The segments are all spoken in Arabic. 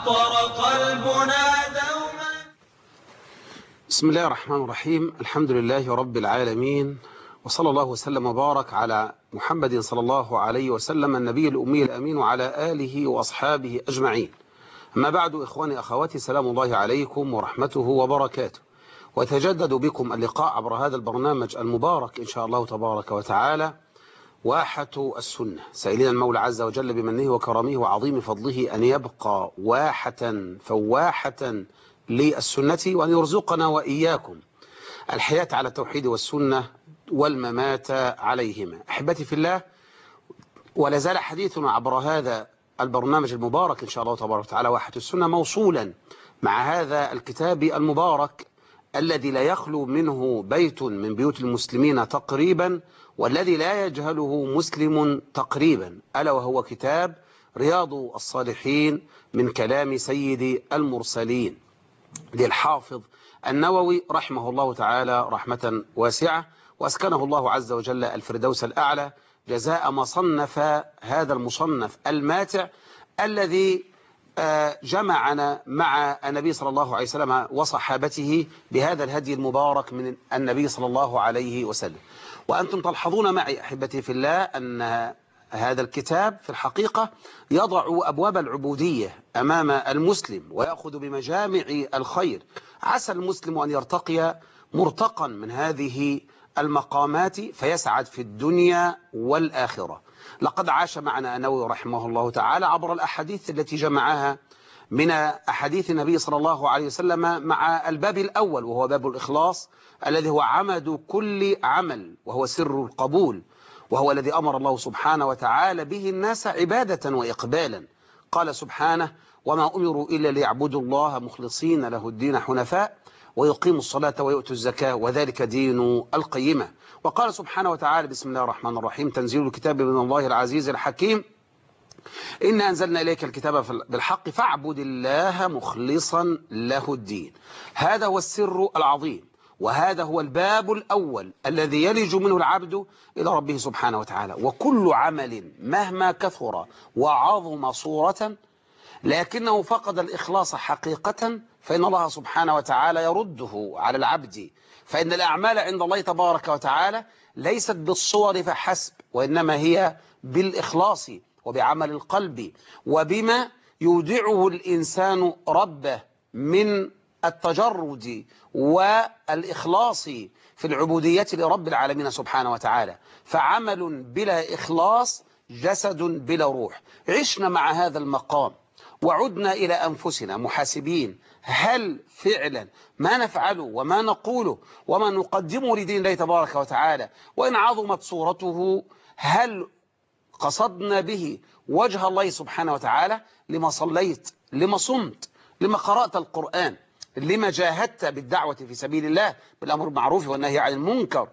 عطر قلبنا دوما. بسم الله الرحمن الرحيم. الحمد لله رب العالمين، وصلى الله وسلم وبارك على محمد صلى الله عليه وسلم النبي الأمي الأمين وعلى آله وأصحابه أجمعين. أما بعد، إخواني أخواتي، سلام الله عليكم ورحمته وبركاته، وتجدد بكم اللقاء عبر هذا البرنامج المبارك إن شاء الله تبارك وتعالى، واحة السنة، سائلين المولى عز وجل بمنه وكرمه وعظيم فضله أن يبقى واحة فواحة للسنة، وأن يرزقنا وإياكم الحياة على التوحيد والسنة والممات عليهما. أحبتي في الله، ولا زال حديثنا عبر هذا البرنامج المبارك إن شاء الله تبارك وتعالى واحة السنة موصولا مع هذا الكتاب المبارك الذي لا يخلو منه بيت من بيوت المسلمين تقريبا، والذي لا يجهله مسلم تقريبا، ألا وهو كتاب رياض الصالحين من كلام سيد المرسلين للحافظ النووي رحمه الله تعالى رحمة واسعة، وأسكنه الله عز وجل الفردوس الأعلى جزاء ما صنف هذا المصنف الماتع الذي جمعنا مع النبي صلى الله عليه وسلم وصحابته بهذا الهدي المبارك من النبي صلى الله عليه وسلم. وأنتم تلحظون معي أحبتي في الله أن هذا الكتاب في الحقيقة يضع أبواب العبودية أمام المسلم ويأخذ بمجامع الخير. عسى المسلم أن يرتقي مرتقا من هذه المقامات فيسعد في الدنيا والآخرة. لقد عاش معنا النووي رحمه الله تعالى عبر الأحاديث التي جمعها من أحاديث النبي صلى الله عليه وسلم مع الباب الأول، وهو باب الإخلاص الذي هو عمد كل عمل، وهو سر القبول، وهو الذي أمر الله سبحانه وتعالى به الناس عبادة وإقبالا. قال سبحانه: وما أمروا إلا ليعبدوا الله مخلصين له الدين حنفاء ويقيموا الصلاة ويؤتوا الزكاة وذلك دين القيمة. وقال سبحانه وتعالى: بسم الله الرحمن الرحيم، تنزيل الكتاب من الله العزيز الحكيم، إنا أنزلنا إليك الكتاب بالحق فاعبد الله مخلصا له الدين. هذا هو السر العظيم، وهذا هو الباب الأول الذي يلج منه العبد إلى ربه سبحانه وتعالى. وكل عمل مهما كثر وعظم صورة لكنه فقد الإخلاص حقيقة فإن الله سبحانه وتعالى يرده على العبد. فإن الأعمال عند الله تبارك وتعالى ليست بالصور فحسب، وإنما هي بالإخلاص وبعمل القلب وبما يودعه الإنسان ربه من التجرد والإخلاص في العبودية لرب العالمين سبحانه وتعالى. فعمل بلا إخلاص جسد بلا روح. عشنا مع هذا المقام وعدنا إلى أنفسنا محاسبين، هل فعلا ما نفعله وما نقوله وما نقدمه لدين الله تبارك وتعالى وإن عظمت صورته، هل قصدنا به وجه الله سبحانه وتعالى؟ لما صليت، لما صمت، لما قرأت القرآن، لما جاهدت بالدعوة في سبيل الله بالأمر بالمعروف والنهي عن المنكر،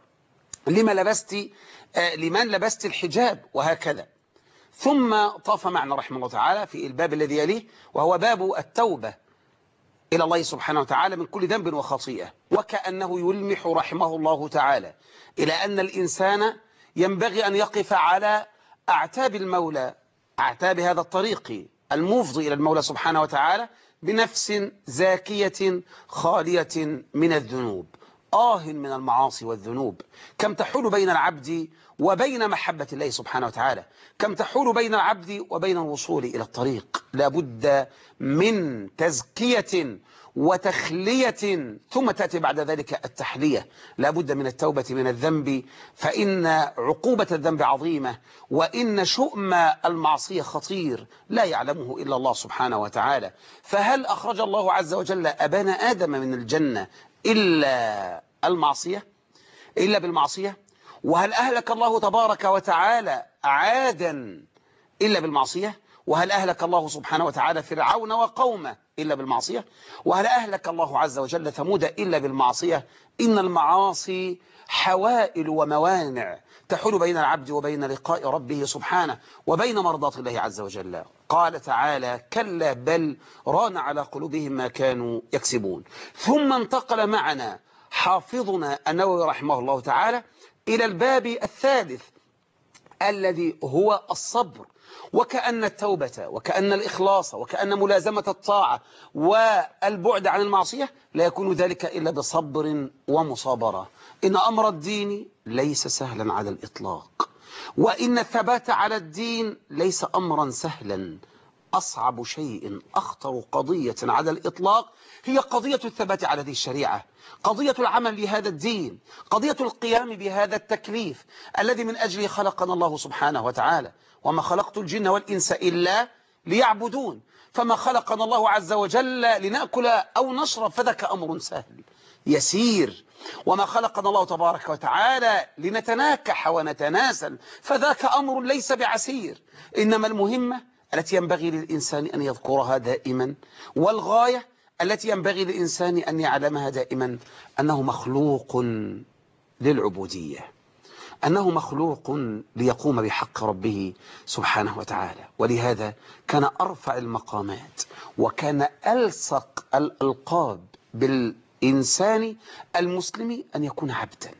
لمن لبست الحجاب، وهكذا. ثم طاف معنا رحمه الله تعالى في الباب الذي يليه، وهو باب التوبة إلى الله سبحانه وتعالى من كل ذنب وخطيئة. وكأنه يلمح رحمه الله تعالى إلى أن الإنسان ينبغي أن يقف على أعتاب المولى، أعتاب هذا الطريق المفضي إلى المولى سبحانه وتعالى، بنفس زاكية خالية من الذنوب. من المعاصي والذنوب كم تحول بين العبد وبين محبة الله سبحانه وتعالى، كم تحول بين العبد وبين الوصول إلى الطريق. لابد من تزكية وتخلية، ثم تأتي بعد ذلك التحلية. لابد من التوبة من الذنب، فإن عقوبة الذنب عظيمة، وإن شؤم المعصية خطير لا يعلمه إلا الله سبحانه وتعالى. فهل أخرج الله عز وجل أبانا آدم من الجنة إلا بالمعصية؟ وهل أهلك الله تبارك وتعالى عادا إلا بالمعصية؟ وهل أهلك الله سبحانه وتعالى فرعون وقومه إلا بالمعصية؟ وهل أهلك الله عز وجل ثمود إلا بالمعصية؟ إن المعاصي حوائل وموانع تحول بين العبد وبين لقاء ربه سبحانه وبين مرضات الله عز وجل. قال تعالى: كلا بل ران على قلوبهم ما كانوا يكسبون. ثم انتقل معنا حافظنا النووي رحمه الله تعالى إلى الباب الثالث الذي هو الصبر. وكأن التوبة وكأن الإخلاص وكأن ملازمة الطاعة والبعد عن المعصية لا يكون ذلك إلا بصبر ومصابرة. إن أمر الدين ليس سهلا على الإطلاق، وإن الثبات على الدين ليس أمرا سهلا. أصعب شيء، أخطر قضية على الإطلاق هي قضية الثبات على هذه الشريعة، قضية العمل لهذا الدين، قضية القيام بهذا التكليف الذي من أجله خلقنا الله سبحانه وتعالى. وما خلقت الجن والإنس إلا ليعبدون. فما خلقنا الله عز وجل لنأكل أو نشرب، فذاك أمر سهل يسير. وما خلقنا الله تبارك وتعالى لنتناكح ونتناسل، فذاك أمر ليس بعسير. إنما المهمة التي ينبغي للإنسان أن يذكرها دائما، والغاية التي ينبغي للإنسان أن يعلمها دائما، أنه مخلوق للعبودية، أنه مخلوق ليقوم بحق ربه سبحانه وتعالى. ولهذا كان أرفع المقامات وكان ألصق الألقاب بالإنسان المسلم أن يكون عبدا.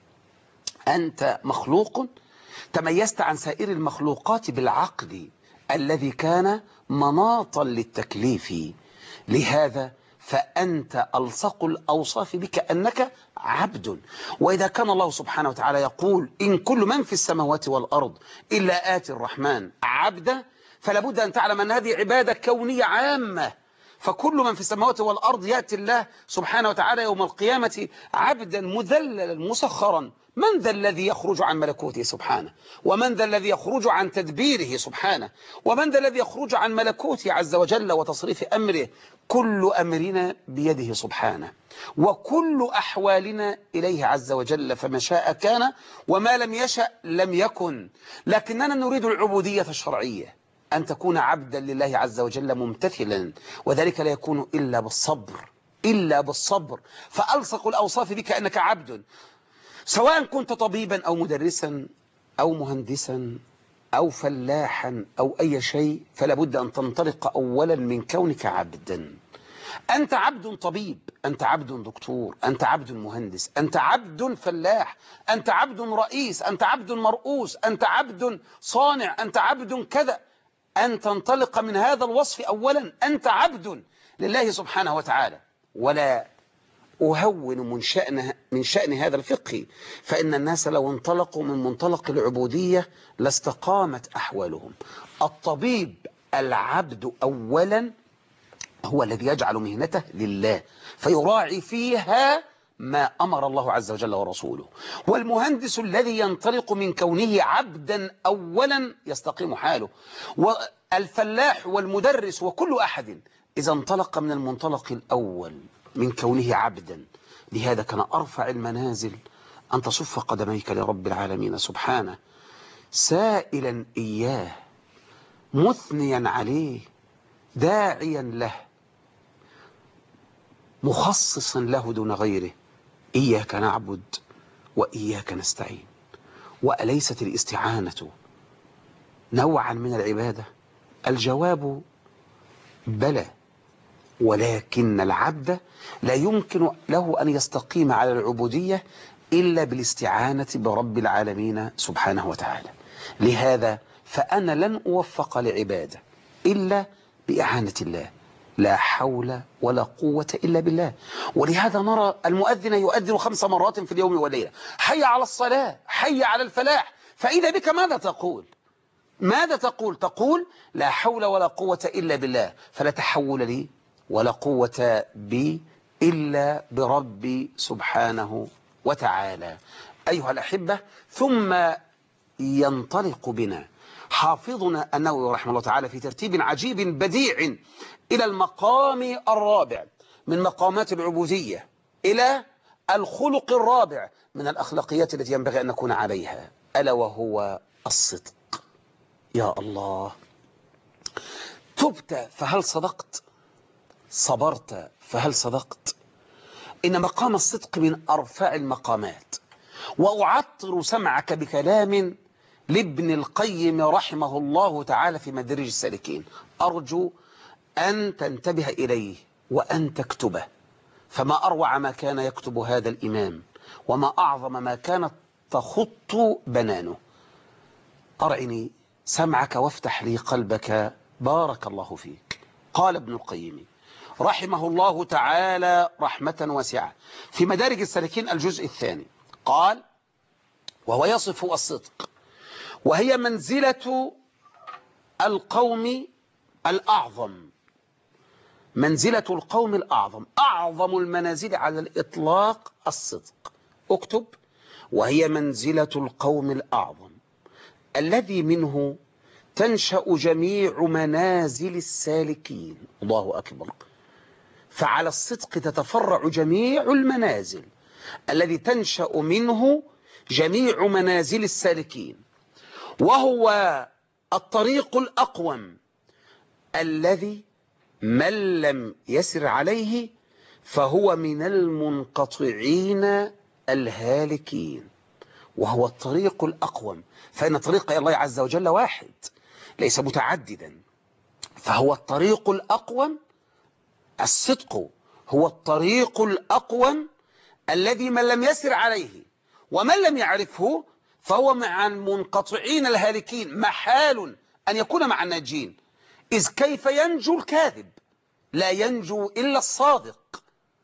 أنت مخلوق تميزت عن سائر المخلوقات بالعقل الذي كان مناطا للتكليف. لهذا فأنت ألصق الأوصاف بك أنك عبد. وإذا كان الله سبحانه وتعالى يقول إن كل من في السماوات والأرض إلا آتي الرحمن عبدا، فلابد أن تعلم أن هذه عبادة كونية عامة. فكل من في السماوات والأرض يأتي الله سبحانه وتعالى يوم القيامة عبدا مذللا مسخرا. من ذا الذي يخرج عن ملكوته سبحانه؟ ومن ذا الذي يخرج عن تدبيره سبحانه؟ ومن ذا الذي يخرج عن ملكوته عز وجل وتصريف أمره؟ كل أمرنا بيده سبحانه، وكل أحوالنا إليه عز وجل، فما شاء كان وما لم يشأ لم يكن. لكننا نريد العبودية الشرعية، أن تكون عبدا لله عز وجل ممتثلا، وذلك لا يكون إلا بالصبر، إلا بالصبر. فألصق الأوصاف بك أنك عبد، سواء كنت طبيبا أو مدرسا أو مهندسا أو فلاحا أو أي شيء، فلا بد أن تنطلق أولا من كونك عبدا. أنت عبد طبيب، أنت عبد دكتور، أنت عبد مهندس، أنت عبد فلاح، أنت عبد رئيس، أنت عبد مرؤوس، أنت عبد صانع، أنت عبد كذا. أن تنطلق من هذا الوصف أولا، أنت عبد لله سبحانه وتعالى. ولا أهون من شأن هذا الفقه، فإن الناس لو انطلقوا من منطلق العبودية لاستقامت أحوالهم. الطبيب العبد أولا هو الذي يجعل مهنته لله فيراعي فيها ما أمر الله عز وجل ورسوله. والمهندس الذي ينطلق من كونه عبدا أولا يستقيم حاله. والفلاح والمدرس وكل أحد إذا انطلق من المنطلق الأول من كونه عبدا. لهذا كان أرفع المنازل أن تصف قدميك لرب العالمين سبحانه، سائلا إياه، مثنيا عليه، داعيا له، مخصصا له دون غيره. إياك نعبد وإياك نستعين. وأليست الاستعانة نوعا من العبادة؟ الجواب بلى، ولكن العبد لا يمكن له أن يستقيم على العبودية إلا بالاستعانة برب العالمين سبحانه وتعالى. لهذا فأنا لن أوفق لعبادة إلا بإعانة الله، لا حول ولا قوة إلا بالله. ولهذا نرى المؤذن يؤذن 5 مرات في اليوم والليلة، حي على الصلاة، حي على الفلاح. فإذا بك ماذا تقول؟ ماذا تقول؟ تقول لا حول ولا قوة إلا بالله. فلا تحول لي ولا قوة بي إلا بربي سبحانه وتعالى. أيها الأحبة، ثم ينطلق بنا حافظنا النووي رحمه الله تعالى في ترتيب عجيب بديع إلى المقام الرابع من مقامات العبودية، إلى الخلق الرابع من الأخلاقيات التي ينبغي أن نكون عليها، ألا وهو الصدق. يا الله، تبت فهل صدقت؟ صبرت فهل صدقت؟ إن مقام الصدق من أرفع المقامات. وأعطر سمعك بكلام لابن القيم رحمه الله تعالى في مدارج السالكين، أرجو أن تنتبه إليه وأن تكتبه، فما أروع ما كان يكتب هذا الإمام، وما أعظم ما كانت تخط بنانه. أرعني سمعك وافتح لي قلبك بارك الله فيك. قال ابن القيم رحمه الله تعالى رحمة واسعة في مدارج السالكين الجزء الثاني، قال: وهو يصف الصدق وهي منزلة القوم الأعظم. منزلة القوم الأعظم، أعظم المنازل على الإطلاق الصدق. اكتب: وهي منزلة القوم الأعظم الذي منه تنشأ جميع منازل السالكين. الله أكبر. فعلى الصدق تتفرع جميع المنازل الذي تنشأ منه جميع منازل السالكين، وهو الطريق الأقوم الذي من لم يسر عليه فهو من المنقطعين الهالكين. وهو الطريق الأقوم، فإن طريق الله عز وجل واحد ليس متعددا، فهو الطريق الأقوم. الصدق هو الطريق الأقوم الذي من لم يسر عليه ومن لم يعرفه فهو مع المنقطعين الهالكين. محال أن يكون مع الناجين، إذ كيف ينجو الكاذب؟ لا ينجو إلا الصادق.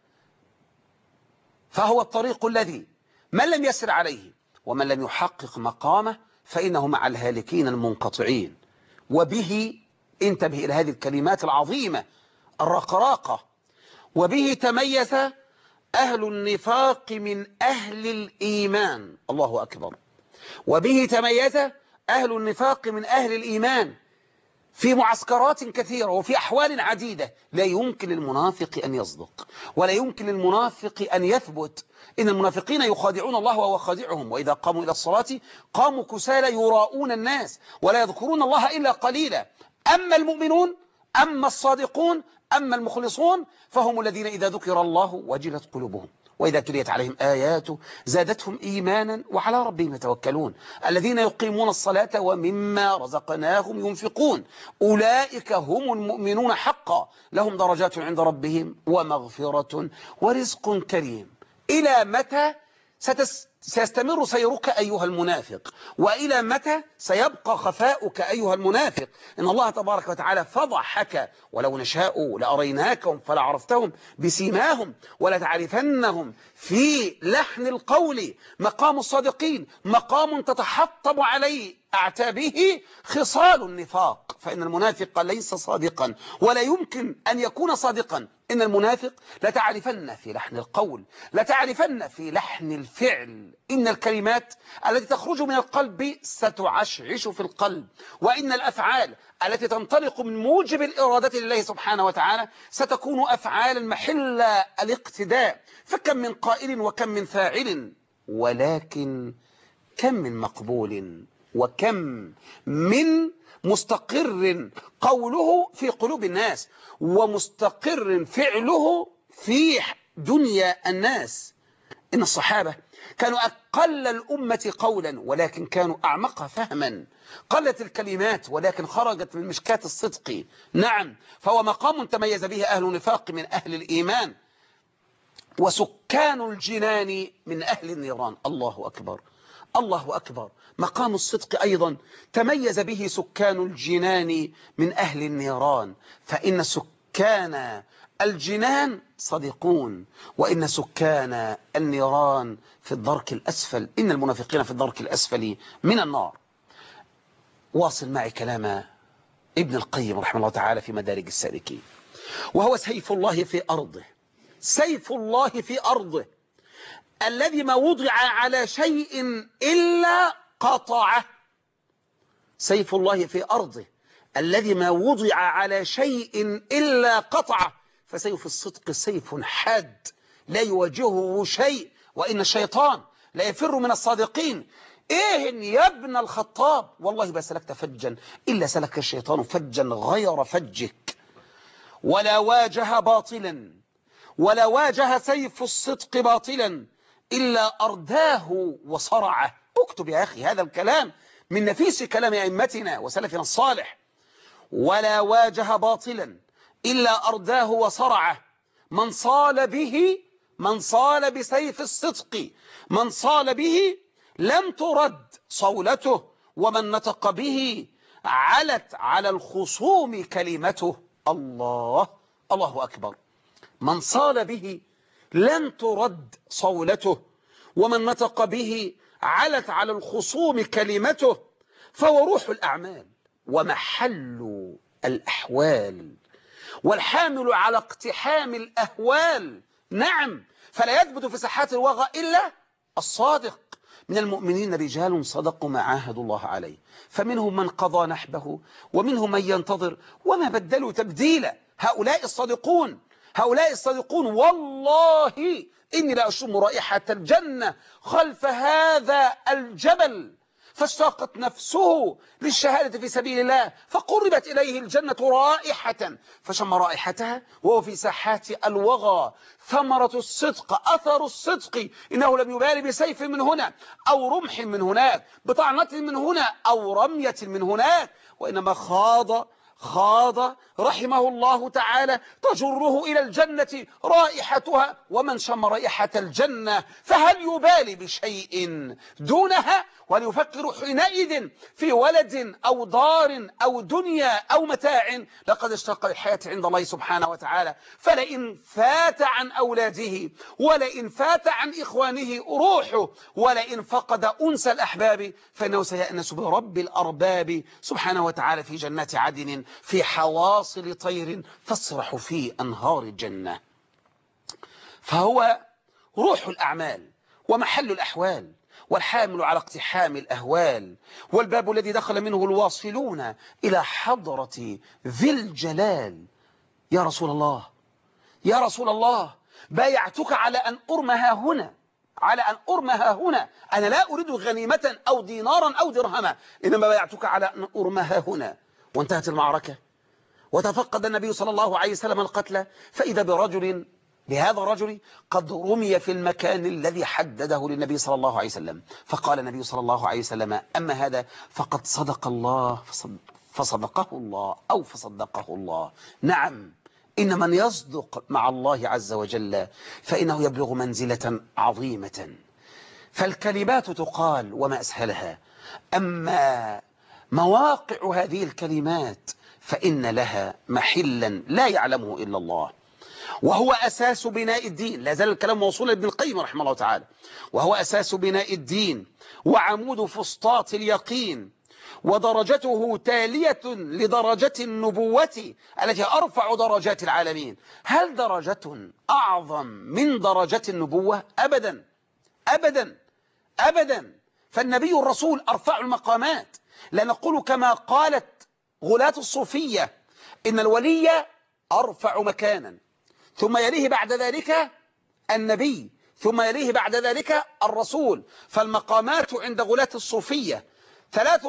فهو الطريق الذي من لم يسر عليه ومن لم يحقق مقامه فإنه مع الهالكين المنقطعين. وبه، انتبه إلى هذه الكلمات العظيمة الرقراقة، وبه تميز أهل النفاق من أهل الإيمان. الله أكبر. وبه تميز أهل النفاق من أهل الإيمان في معسكرات كثيرة وفي أحوال عديدة. لا يمكن للمنافق أن يصدق، ولا يمكن للمنافق أن يثبت. إن المنافقين يخادعون الله وهو خادعهم، وإذا قاموا إلى الصلاة قاموا كسالى يراءون الناس ولا يذكرون الله إلا قليلا. أما المؤمنون، أما الصادقون، أما المخلصون فهم الذين إذا ذكر الله وجلت قلوبهم وإذا تليت عليهم آياته زادتهم إيمانا وعلى ربهم يتوكلون. الذين يقيمون الصلاة ومما رزقناهم ينفقون أولئك هم المؤمنون حقا، لهم درجات عند ربهم ومغفرة ورزق كريم. إلى متى سيستمر سيرك أيها المنافق؟ وإلى متى سيبقى خفاؤك أيها المنافق؟ إن الله تبارك وتعالى فضحك، ولو نشاء لأريناكم فلعرفتهم بسيماهم ولتعرفنهم في لحن القول. مقام الصادقين مقام تتحطم عليه أعتابه خصال النفاق، فإن المنافق ليس صادقا ولا يمكن أن يكون صادقا. إن المنافق لتعرفن في لحن القول، لتعرفن في لحن الفعل. إن الكلمات التي تخرج من القلب ستعشعش في القلب، وإن الأفعال التي تنطلق من موجب الإرادة لله سبحانه وتعالى ستكون أفعالا محل الاقتداء. فكم من قائل وكم من فاعل، ولكن كم من مقبول وكم من مستقر قوله في قلوب الناس ومستقر فعله في دنيا الناس. إن الصحابة كانوا أقل الأمة قولا ولكن كانوا أعمقها فهما. قلت الكلمات ولكن خرجت من مشكاة الصدق. نعم، فهو مقام تميز به أهل النفاق من أهل الإيمان، وسكان الجنان من أهل النيران. الله أكبر، الله أكبر. مقام الصدق أيضا تميز به سكان الجنان من أهل النيران، فإن سكان الجنان صديقون، وإن سكان النيران في الدرك الأسفل. إن المنافقين في الدرك الأسفل من النار. واصل معي كلام ابن القيم رحمه الله تعالى في مدارج السالكين. وهو سيف الله في أرضه، سيف الله في أرضه الذي ما وضع على شيء إلا قطعه. سيف الله في أرضه الذي ما وضع على شيء إلا قطعه. فسيف الصدق سيف حاد لا يواجهه شيء، وإن الشيطان لا يفر من الصادقين. إيه يا ابن الخطاب، والله ما سلكت فجا إلا سلك الشيطان فجا غير فجك. ولا واجه باطلا، ولا واجه سيف الصدق باطلا إلا أرداه وصرعه. اكتب يا أخي هذا الكلام من نفيس كلام أئمتنا وسلفنا الصالح. ولا واجه باطلا إلا أرداه وصرعه. من صال به، من صال بسيف الصدق، من صال به لم ترد صولته ومن نطق به علت على الخصوم كلمته. الله أكبر. من صال به لن ترد صولته، ومن نطق به علت على الخصوم كلمته، فهو روح الأعمال ومحل الأحوال، والحامل على اقتحام الأهوال. نعم، فلا يثبت في ساحات الوغى إلا الصادق. من المؤمنين رجال صدقوا ما عاهدوا الله عليه، فمنهم من قضى نحبه ومنهم من ينتظر وما بدلوا تبديلا. هؤلاء الصادقون والله إني لأشم رائحة الجنة خلف هذا الجبل، فاشتاقت نفسه للشهادة في سبيل الله، فقربت إليه الجنة رائحة، فشم رائحتها وهو في ساحات الوغى. ثمرة الصدق، أثر الصدق، إنه لم يبالي بسيف من هنا أو رمح من هناك، بطعنة من هنا أو رمية من هناك، وإنما خاض رحمه الله تعالى تجره إلى الجنة رائحتها. ومن شم رائحة الجنة فهل يبالي بشيء دونها؟ وهل يفكر حينئذ في ولد أو دار أو دنيا أو متاع؟ لقد اشتاق للحياة عند الله سبحانه وتعالى. فلئن فات عن أولاده، ولئن فات عن إخوانه روحه، ولئن فقد أنس الأحباب، فإنه سيأنس برب الأرباب سبحانه وتعالى في جنات عدن في حواصل طير تسرح في أنهار الجنة. فهو روح الأعمال ومحل الأحوال، والحامل على اقتحام الأهوال، والباب الذي دخل منه الواصلون إلى حضرة ذي الجلال. يا رسول الله بايعتك على أن أرمها هنا، أنا لا أريد غنيمة أو دينارا أو درهما، إنما بايعتك على أن أرمها هنا. وانتهت المعركة وتفقد النبي صلى الله عليه وسلم القتلى، فإذا بهذا الرجل قد رمي في المكان الذي حدده للنبي صلى الله عليه وسلم. فقال النبي صلى الله عليه وسلم: أما هذا فقد صدق الله فصدقه الله أو فصدقه الله. نعم، إن من يصدق مع الله عز وجل فإنه يبلغ منزلة عظيمة. فالكلمات تقال وما أسهلها، أما مواقع هذه الكلمات فإن لها محلا لا يعلمه إلا الله، وهو أساس بناء الدين. لا زال الكلام موصولا ابن القيم رحمه الله تعالى. وهو أساس بناء الدين وعمود فسطاط اليقين، ودرجته تالية لدرجة النبوة التي أرفع درجات العالمين. هل درجة أعظم من درجة النبوة؟ أبدا أبدا أبدا. فالنبي الرسول أرفع المقامات. لا نقول كما قالت غلاة الصوفية إن الولي أرفع مكانا، ثم يليه بعد ذلك النبي، ثم يليه بعد ذلك الرسول. فالمقامات عند غلاة الصوفية ثلاثة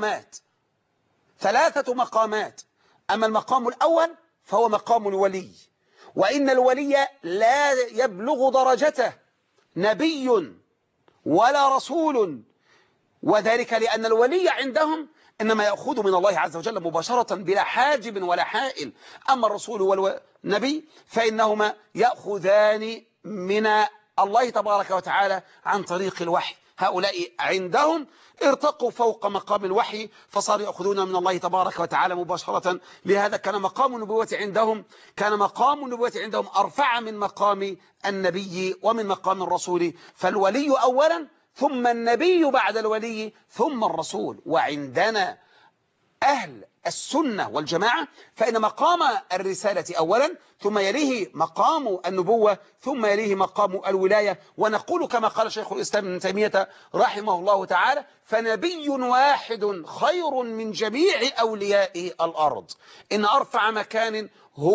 مقامات. أما المقام الأول فهو مقام الولي، وإن الولي لا يبلغ درجته نبي ولا رسول، وذلك لأن الولي عندهم إنما يأخذ من الله عز وجل مباشرة بلا حاجب ولا حائل. أما الرسول والنبي فإنهما يأخذان من الله تبارك وتعالى عن طريق الوحي. هؤلاء عندهم ارتقوا فوق مقام الوحي فصاروا يأخذون من الله تبارك وتعالى مباشرة. لهذا كان مقام النبوة عندهم أرفع من مقام النبي ومن مقام الرسول. فالولي أولا، ثم النبي بعد الولي، ثم الرسول. وعندنا أهل السنة والجماعة فإن مقام الرسالة أولا، ثم يليه مقام النبوة، ثم يليه مقام الولاية. ونقول كما قال شيخ الإسلام ابن تيمية رحمه الله تعالى: فنبي واحد خير من جميع أولياء الأرض. إن أرفع مكان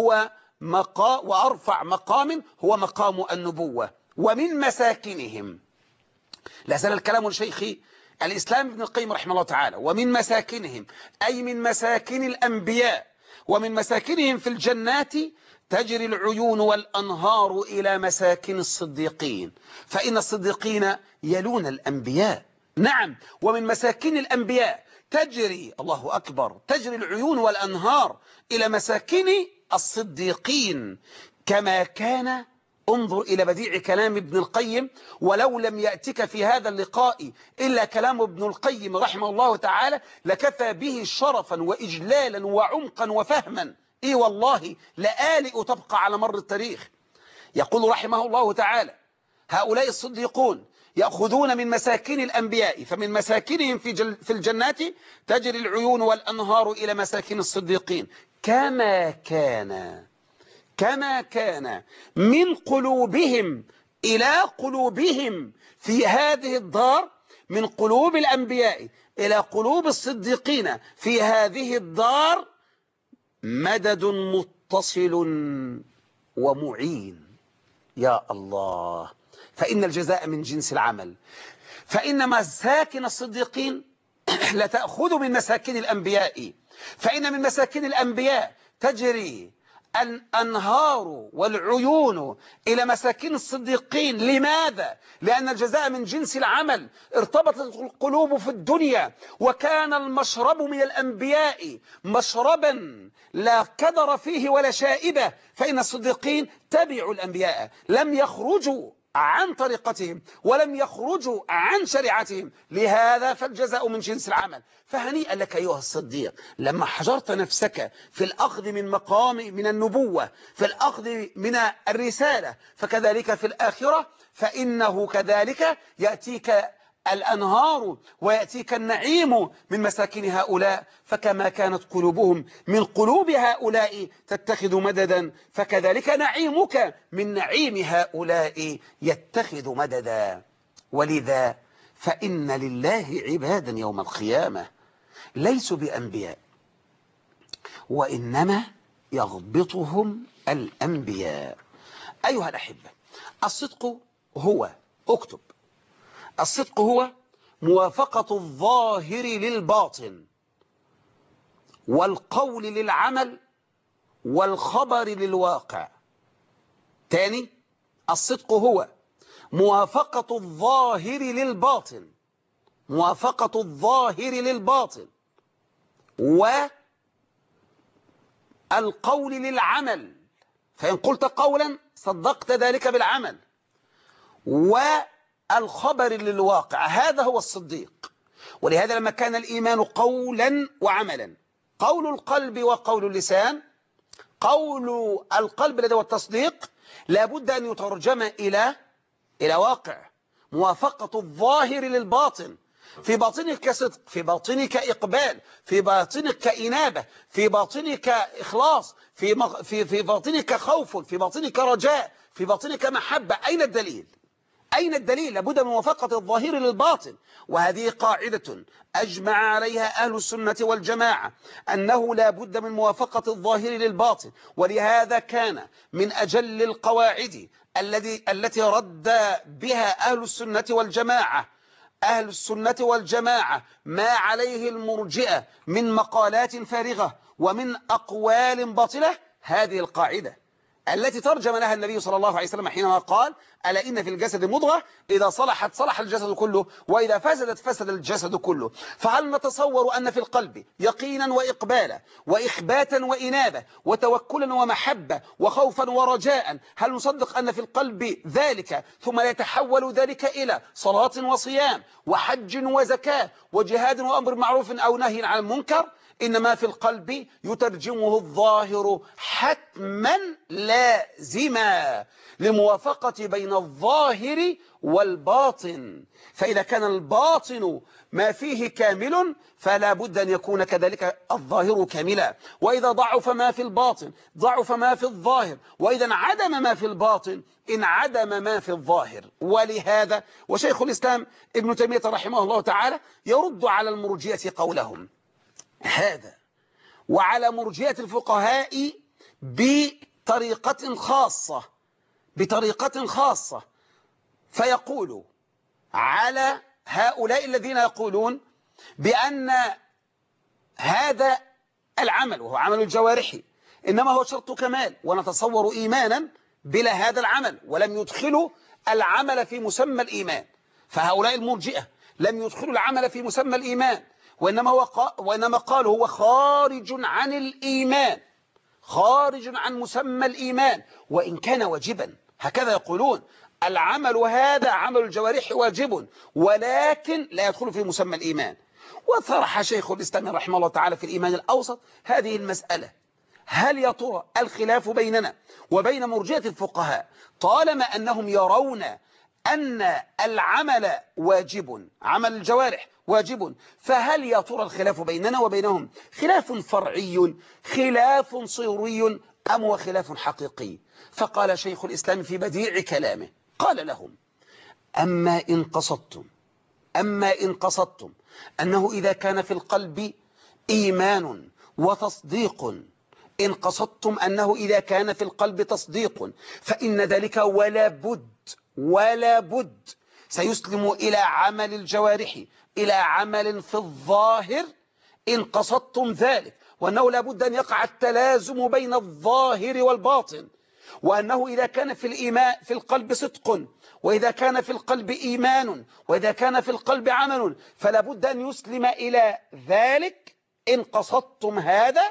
وأرفع مقام هو مقام النبوة. ومن مساكنهم، لا زال الكلام لشيخ الإسلام ابن القيم رحمه الله تعالى: ومن مساكنهم أي من مساكن الأنبياء، ومن مساكنهم في الجنات تجري العيون والأنهار إلى مساكن الصديقين، فإن الصديقين يلون الأنبياء. نعم، ومن مساكن الأنبياء تجري، الله أكبر، تجري العيون والأنهار إلى مساكن الصديقين، كما كان انظر إلى بديع كلام ابن القيم، ولو لم يأتك في هذا اللقاء إلا كلام ابن القيم رحمه الله تعالى لكفى به شرفا وإجلالا وعمقا وفهما. إيه والله لآلئ تبقى على مر التاريخ. يقول رحمه الله تعالى: هؤلاء الصديقون يأخذون من مساكن الأنبياء، فمن مساكنهم في الجنات تجري العيون والأنهار إلى مساكن الصديقين، كما كان من قلوبهم إلى قلوبهم في هذه الدار، من قلوب الأنبياء إلى قلوب الصديقين في هذه الدار، مدد متصل ومعين. يا الله، فإن الجزاء من جنس العمل. فإن مساكن الصديقين لا تأخذ من مساكن الأنبياء، فإن من مساكن الأنبياء تجري الأنهار والعيون إلى مساكن الصديقين. لماذا؟ لأن الجزاء من جنس العمل. ارتبطت القلوب في الدنيا، وكان المشرب من الأنبياء مشربا لا كدر فيه ولا شائبة، فإن الصديقين تبعوا الأنبياء، لم يخرجوا عن طريقتهم ولم يخرجوا عن شريعتهم، لهذا فالجزاء من جنس العمل. فهنيئا لك أيها الصديق لما حجرت نفسك في الأخذ من مقام من النبوة، في الأخذ من الرسالة، فكذلك في الآخرة، فإنه كذلك يأتيك الأنهار ويأتيك النعيم من مساكن هؤلاء. فكما كانت قلوبهم من قلوب هؤلاء تتخذ مددا، فكذلك نعيمك من نعيم هؤلاء يتخذ مددا. ولذا فإن لله عبادا يوم القيامة ليسوا بأنبياء، وإنما يغبطهم الأنبياء. أيها الأحبة، الصدق هو، اكتب، الصدق هو موافقة الظاهر للباطن، والقول للعمل، والخبر للواقع. تاني، الصدق هو موافقة الظاهر للباطن، موافقة الظاهر للباطن، والقول للعمل، فإن قلت قولا صدقت ذلك بالعمل، والخبر للواقع. هذا هو الصديق. ولهذا لما كان الإيمان قولا وعملا، قول القلب وقول اللسان، قول القلب الذي هو التصديق لابد أن يترجم إلى واقع، موافقة الظاهر للباطن. في باطنك صدق، في باطنك إقبال، في باطنك إنابة، في باطنك إخلاص، في باطنك خوف، في باطنك رجاء، في باطنك محبة. أين الدليل؟ أين الدليل؟ لابد من موافقة الظاهر للباطن. وهذه قاعدة أجمع عليها أهل السنة والجماعة، أنه لابد من موافقة الظاهر للباطن. ولهذا كان من أجل القواعد التي رد بها أهل السنة والجماعة، أهل السنة والجماعة ما عليه المرجئة من مقالات فارغة ومن أقوال باطلة، هذه القاعدة التي ترجم لها النبي صلى الله عليه وسلم حينما قال: ألا إن في الجسد مضغة إذا صلحت صلح الجسد كله وإذا فسدت فسد الجسد كله. فهل نتصور أن في القلب يقينا وإقبالا وإخباتا وإنابة وتوكلا ومحبة وخوفا ورجاء، هل نصدق أن في القلب ذلك ثم لا يتحول ذلك إلى صلاة وصيام وحج وزكاة وجهاد وأمر معروف أو نهي عن المنكر؟ إنما في القلب يترجمه الظاهر حتما لازما لموافقة بين الظاهر والباطن. فإذا كان الباطن ما فيه كامل فلا بد أن يكون كذلك الظاهر كاملا. وإذا ضعف ما في الباطن ضعف ما في الظاهر، وإذا انعدم ما في الباطن انعدم ما في الظاهر. ولهذا وشيخ الإسلام ابن تيمية رحمه الله تعالى يرد على المرجئة قولهم هذا، وعلى مرجئة الفقهاء بطريقة خاصة، فيقول على هؤلاء الذين يقولون بأن هذا العمل وهو عمل الجوارح إنما هو شرط كمال، ونتصور إيمانا بلا هذا العمل، ولم يدخلوا العمل في مسمى الإيمان. فهؤلاء المرجئة لم يدخلوا العمل في مسمى الإيمان، وإنما قالوا هو خارج عن الإيمان، خارج عن مسمى الإيمان، وإن كان واجبا. هكذا يقولون العمل هذا عمل الجوارح واجب ولكن لا يدخل في مسمى الإيمان. وطرح شيخ الإسلام رحمه الله تعالى في الإيمان الأوسط هذه المسألة: هل يا ترى الخلاف بيننا وبين مرجئة الفقهاء طالما أنهم يرون أن العمل واجب، عمل الجوارح واجب، فهل يا ترى الخلاف بيننا وبينهم خلاف فرعي، خلاف صوري، أم هو خلاف حقيقي؟ فقال شيخ الإسلام في بديع كلامه، قال لهم: أما إن قصدتم أنه إذا كان في القلب إيمان وتصديق، إن قصدتم أنه إذا كان في القلب تصديق فإن ذلك ولا بد سيسلم إلى عمل الجوارح، إلى عمل في الظاهر. إن قصدتم ذلك، وأنه لا بد أن يقع التلازم بين الظاهر والباطن، وأنه إذا كان في القلب صدق، وإذا كان في القلب إيمان، وإذا كان في القلب عمل، فلا بد أن يسلم إلى ذلك. إن قصدتم هذا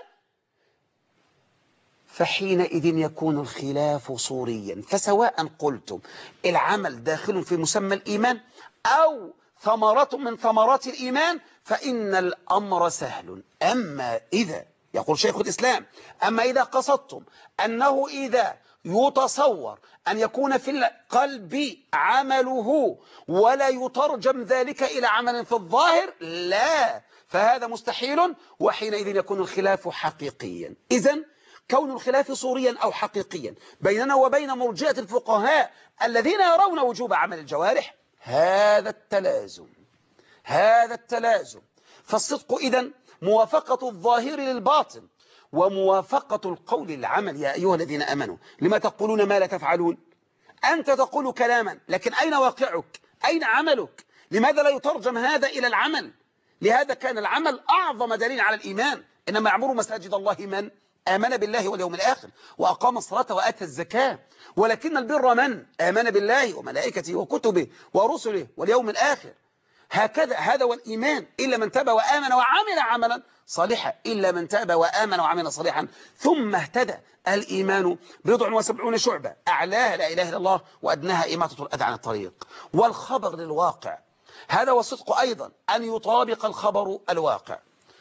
فحينئذ يكون الخلاف صوريا. فسواء قلتم العمل داخل في مسمى الإيمان أو ثمرة من ثمرات الإيمان فإن الأمر سهل. أما إذا، يقول شيخ الإسلام، أما إذا قصدتم أنه إذا يتصور أن يكون في القلب عمله ولا يترجم ذلك إلى عمل في الظاهر، لا، فهذا مستحيل، وحينئذ يكون الخلاف حقيقيا. إذن كون الخلاف صوريا أو حقيقيا بيننا وبين مرجئة الفقهاء الذين يرون وجوب عمل الجوارح هذا التلازم. فالصدق إذن موافقة الظاهر للباطن وموافقة القول للعمل. يا أيها الذين آمنوا لما تقولون ما لا تفعلون؟ أنت تقول كلاما، لكن أين واقعك؟ أين عملك؟ لماذا لا يترجم هذا إلى العمل؟ لهذا كان العمل أعظم دليل على الإيمان. إنما يعمر مساجد الله من آمن بالله واليوم الآخر وأقام الصلاة وآتى الزكاة. ولكن البر من آمن بالله وملائكته وكتبه ورسله واليوم الآخر. هكذا هذا والإيمان. إلا من تاب وآمن وعمل عملا صالحا، إلا من تاب وآمن وعمل صالحا ثم اهتدى. الإيمان 70 شعبة، أعلاها لا إله إلا الله وأدناها إماطة الأذى عن الطريق. والخبر للواقع، هذا والصدق أيضا أن يطابق الخبر الواقع.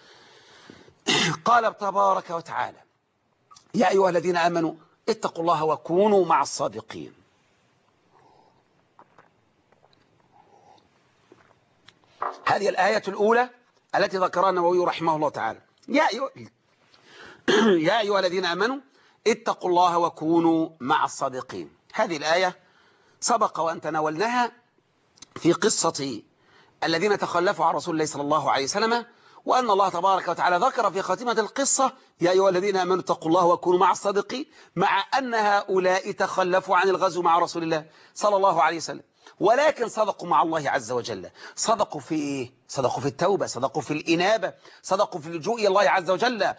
قال تبارك وتعالى: يا أيها الذين آمنوا اتقوا الله وكونوا مع الصادقين. هذه الآية الأولى التي ذكرها النووي رحمه الله تعالى. يا أيها الذين آمنوا اتقوا الله وكونوا مع الصادقين. هذه الآية سبق وأن تناولناها في قصة الذين تخلفوا عن رسول الله صلى الله عليه وسلم، وأن الله تبارك وتعالى ذكر في خاتمة القصة: يا أيها الذين آمنوا اتقوا الله وكونوا مع الصادقين، مع أن هؤلاء تخلفوا عن الغزو مع رسول الله صلى الله عليه وسلم، ولكن صدقوا مع الله عز وجل. صدقوا في إيه؟ صدقوا في التوبة، صدقوا في الإنابة، صدقوا في اللجوء إلى الله عز وجل.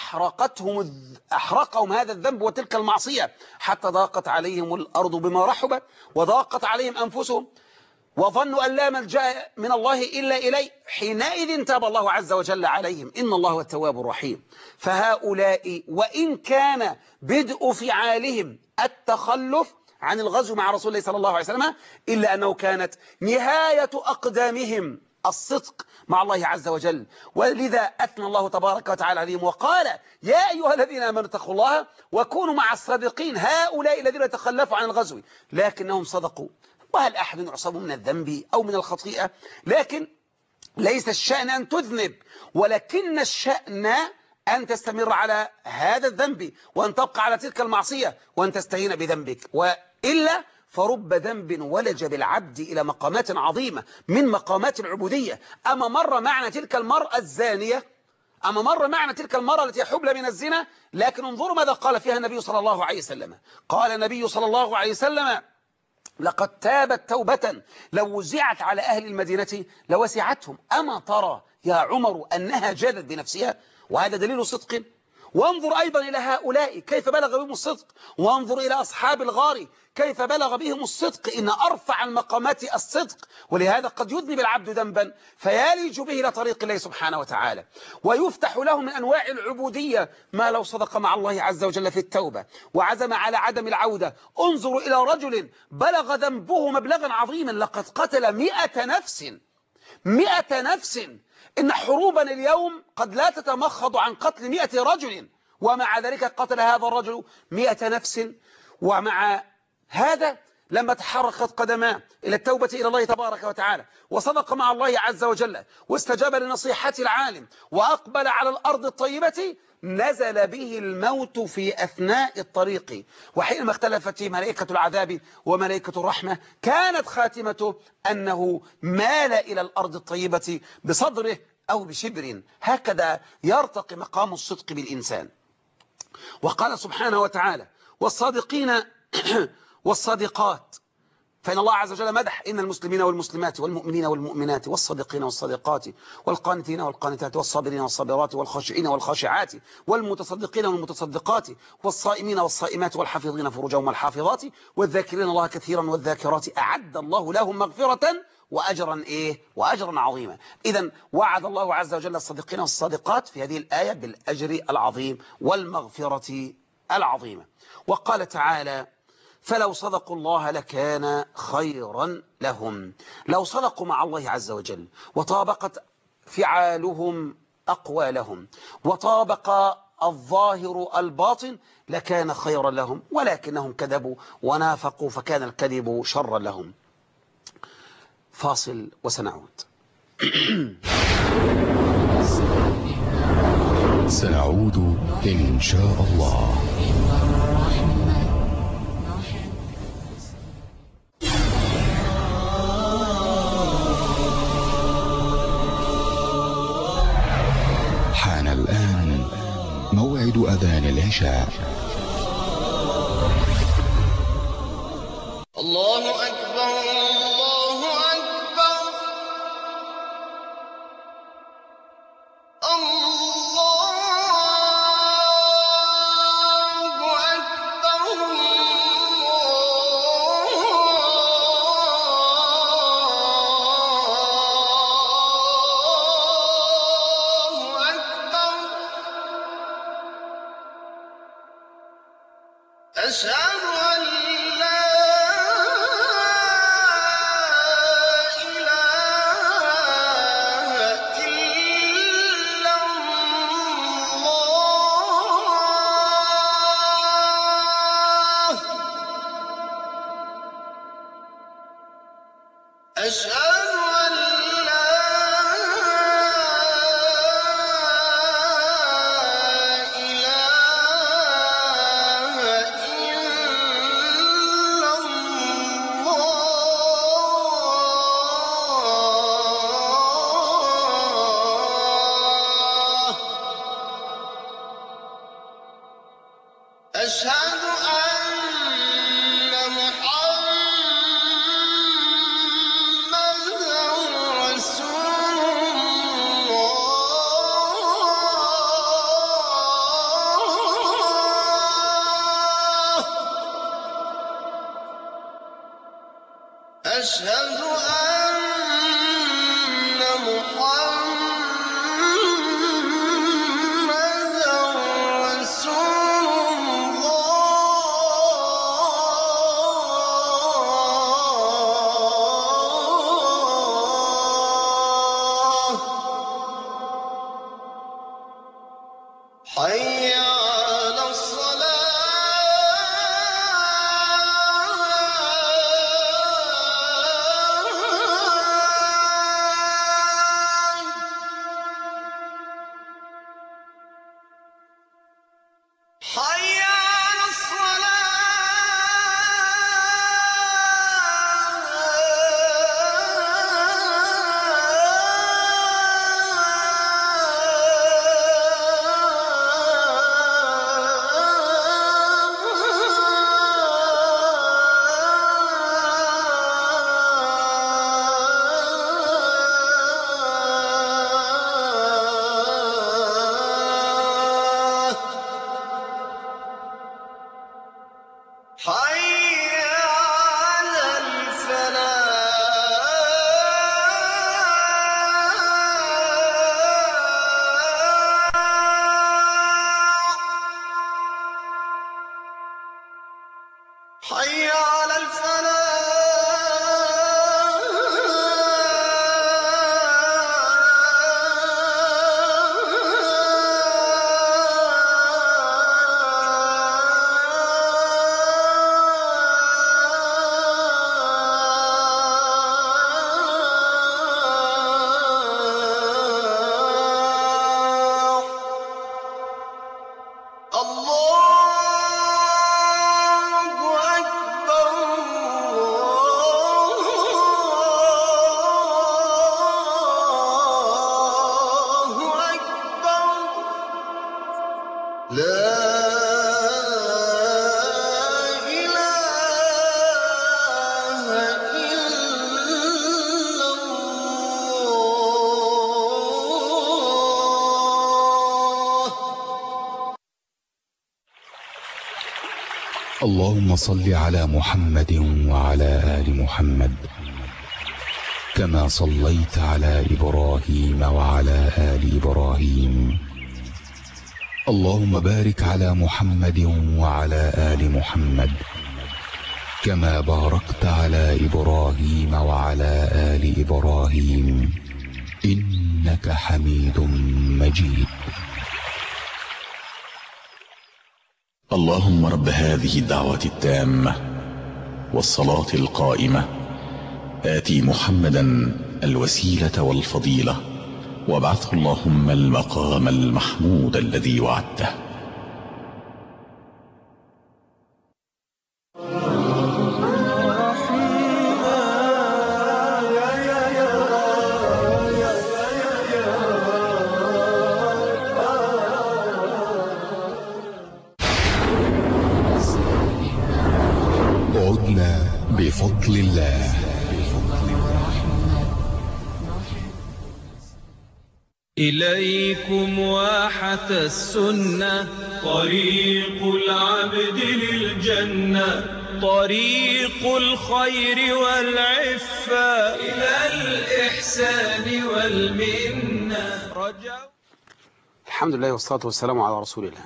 أحرقهم هذا الذنب وتلك المعصية حتى ضاقت عليهم الأرض بما رحبت وضاقت عليهم أنفسهم وظنوا أن لا ملجأ من الله إلا إليه. حينئذ تاب الله عز وجل عليهم، إن الله هو التواب الرحيم. فهؤلاء وإن كان بدء فعالهم التخلف عن الغزو مع رسول الله صلى الله عليه وسلم، إلا أنه كانت نهاية أقدامهم الصدق مع الله عز وجل. ولذا أثنى الله تبارك وتعالى عليهم وقال: يا أيها الذين آمنوا اتقوا الله وكونوا مع الصادقين. هؤلاء الذين تخلفوا عن الغزو لكنهم صدقوا. وهل أحد يعصم من الذنب أو من الخطيئة؟ لكن ليس الشأن أن تذنب، ولكن الشأن أن تستمر على هذا الذنب وأن تبقى على تلك المعصية وأن تستهين بذنبك، وإلا فرب ذنب ولج بالعبد إلى مقامات عظيمة من مقامات العبودية. أما مر معنى تلك المرأة الزانية، أما مر معنى تلك المرأة التي حبل من الزنا، لكن انظروا ماذا قال فيها النبي صلى الله عليه وسلم. قال النبي صلى الله عليه وسلم: لقد تابت توبة لو وزعت على أهل المدينة لوسعتهم. أما ترى يا عمر أنها جادت بنفسها؟ وهذا دليل صدق وانظر أيضا إلى هؤلاء كيف بلغ بهم الصدق، وانظر إلى أصحاب الغار كيف بلغ بهم الصدق. إن أرفع المقامات الصدق، ولهذا قد يذنب العبد ذنبا فيلج به إلى طريق الله سبحانه وتعالى، ويفتح له من أنواع العبودية ما لو صدق مع الله عز وجل في التوبة وعزم على عدم العودة. انظروا إلى رجل بلغ ذنبه مبلغا عظيما، لقد قتل 100 نفس، 100 نفس. إن حروبنا اليوم قد لا تتمخض عن قتل 100 رجل، ومع ذلك قتل هذا الرجل 100 نفس. ومع هذا لما تحركت قدماه إلى التوبة إلى الله تبارك وتعالى وصدق مع الله عز وجل واستجاب لنصيحة العالم وأقبل على الأرض الطيبة، نزل به الموت في أثناء الطريق. وحينما اختلفت فيه ملائكة العذاب وملائكة الرحمة كانت خاتمته أنه مال إلى الأرض الطيبة بصدره أو بشبر. هكذا يرتقي مقام الصدق بالإنسان. وقال سبحانه وتعالى: والصادقين والصادقات، فإن الله عز وجل مدح إن المسلمين والمسلمات والمؤمنين والمؤمنات والصادقين والصادقات والقانتين والقانتات والصابرين والصابرات والخاشعين والخاشعات والمتصدقين والمتصدقات والصائمين والصائمات والحافظين فروجهم والحافظات والذاكرين الله كثيرا والذاكرات أعد الله لهم مغفرة وأجرا وأجرا عظيما. إذن وعد الله عز وجل الصادقين والصادقات في هذه الآية بالأجر العظيم والمغفرة العظيمة. وقال تعالى: فلو صدقوا الله لكان خيرا لهم. لو صدقوا مع الله عز وجل وطابقت فعالهم أقوالهم وطابق الظاهر الباطن لكان خيرا لهم، ولكنهم كذبوا ونافقوا فكان الكذب شرا لهم. فاصل وسنعود. سنعود إن شاء الله. حان الآن موعد أذان العشاء. الله أكبر الله أكبر الله أكبر الله أكبر. أشهد أن لا إله إلا الله. أشهد أن لا إله إلا الله. أشهد أن محمدًا رسول الله. أشهد أن محمدًا رسول الله. حي على الصلاة. حي على اللهم صل على محمد وعلى آل محمد كما صليت على إبراهيم وعلى آل إبراهيم. اللهم بارك على محمد وعلى آل محمد كما باركت على إبراهيم وعلى آل إبراهيم إنك حميد مجيد. اللهم رب هذه الدعوة التامة والصلاة القائمة آتي محمدا الوسيلة والفضيلة وابعثه اللهم المقام المحمود الذي وعدته. عدنا بفضل الله. إليكم واحة السنة طريق العبد للجنة طريق الخير والعفة إلى الإحسان والمنة الحمد لله والصلاة والسلام على رسول الله.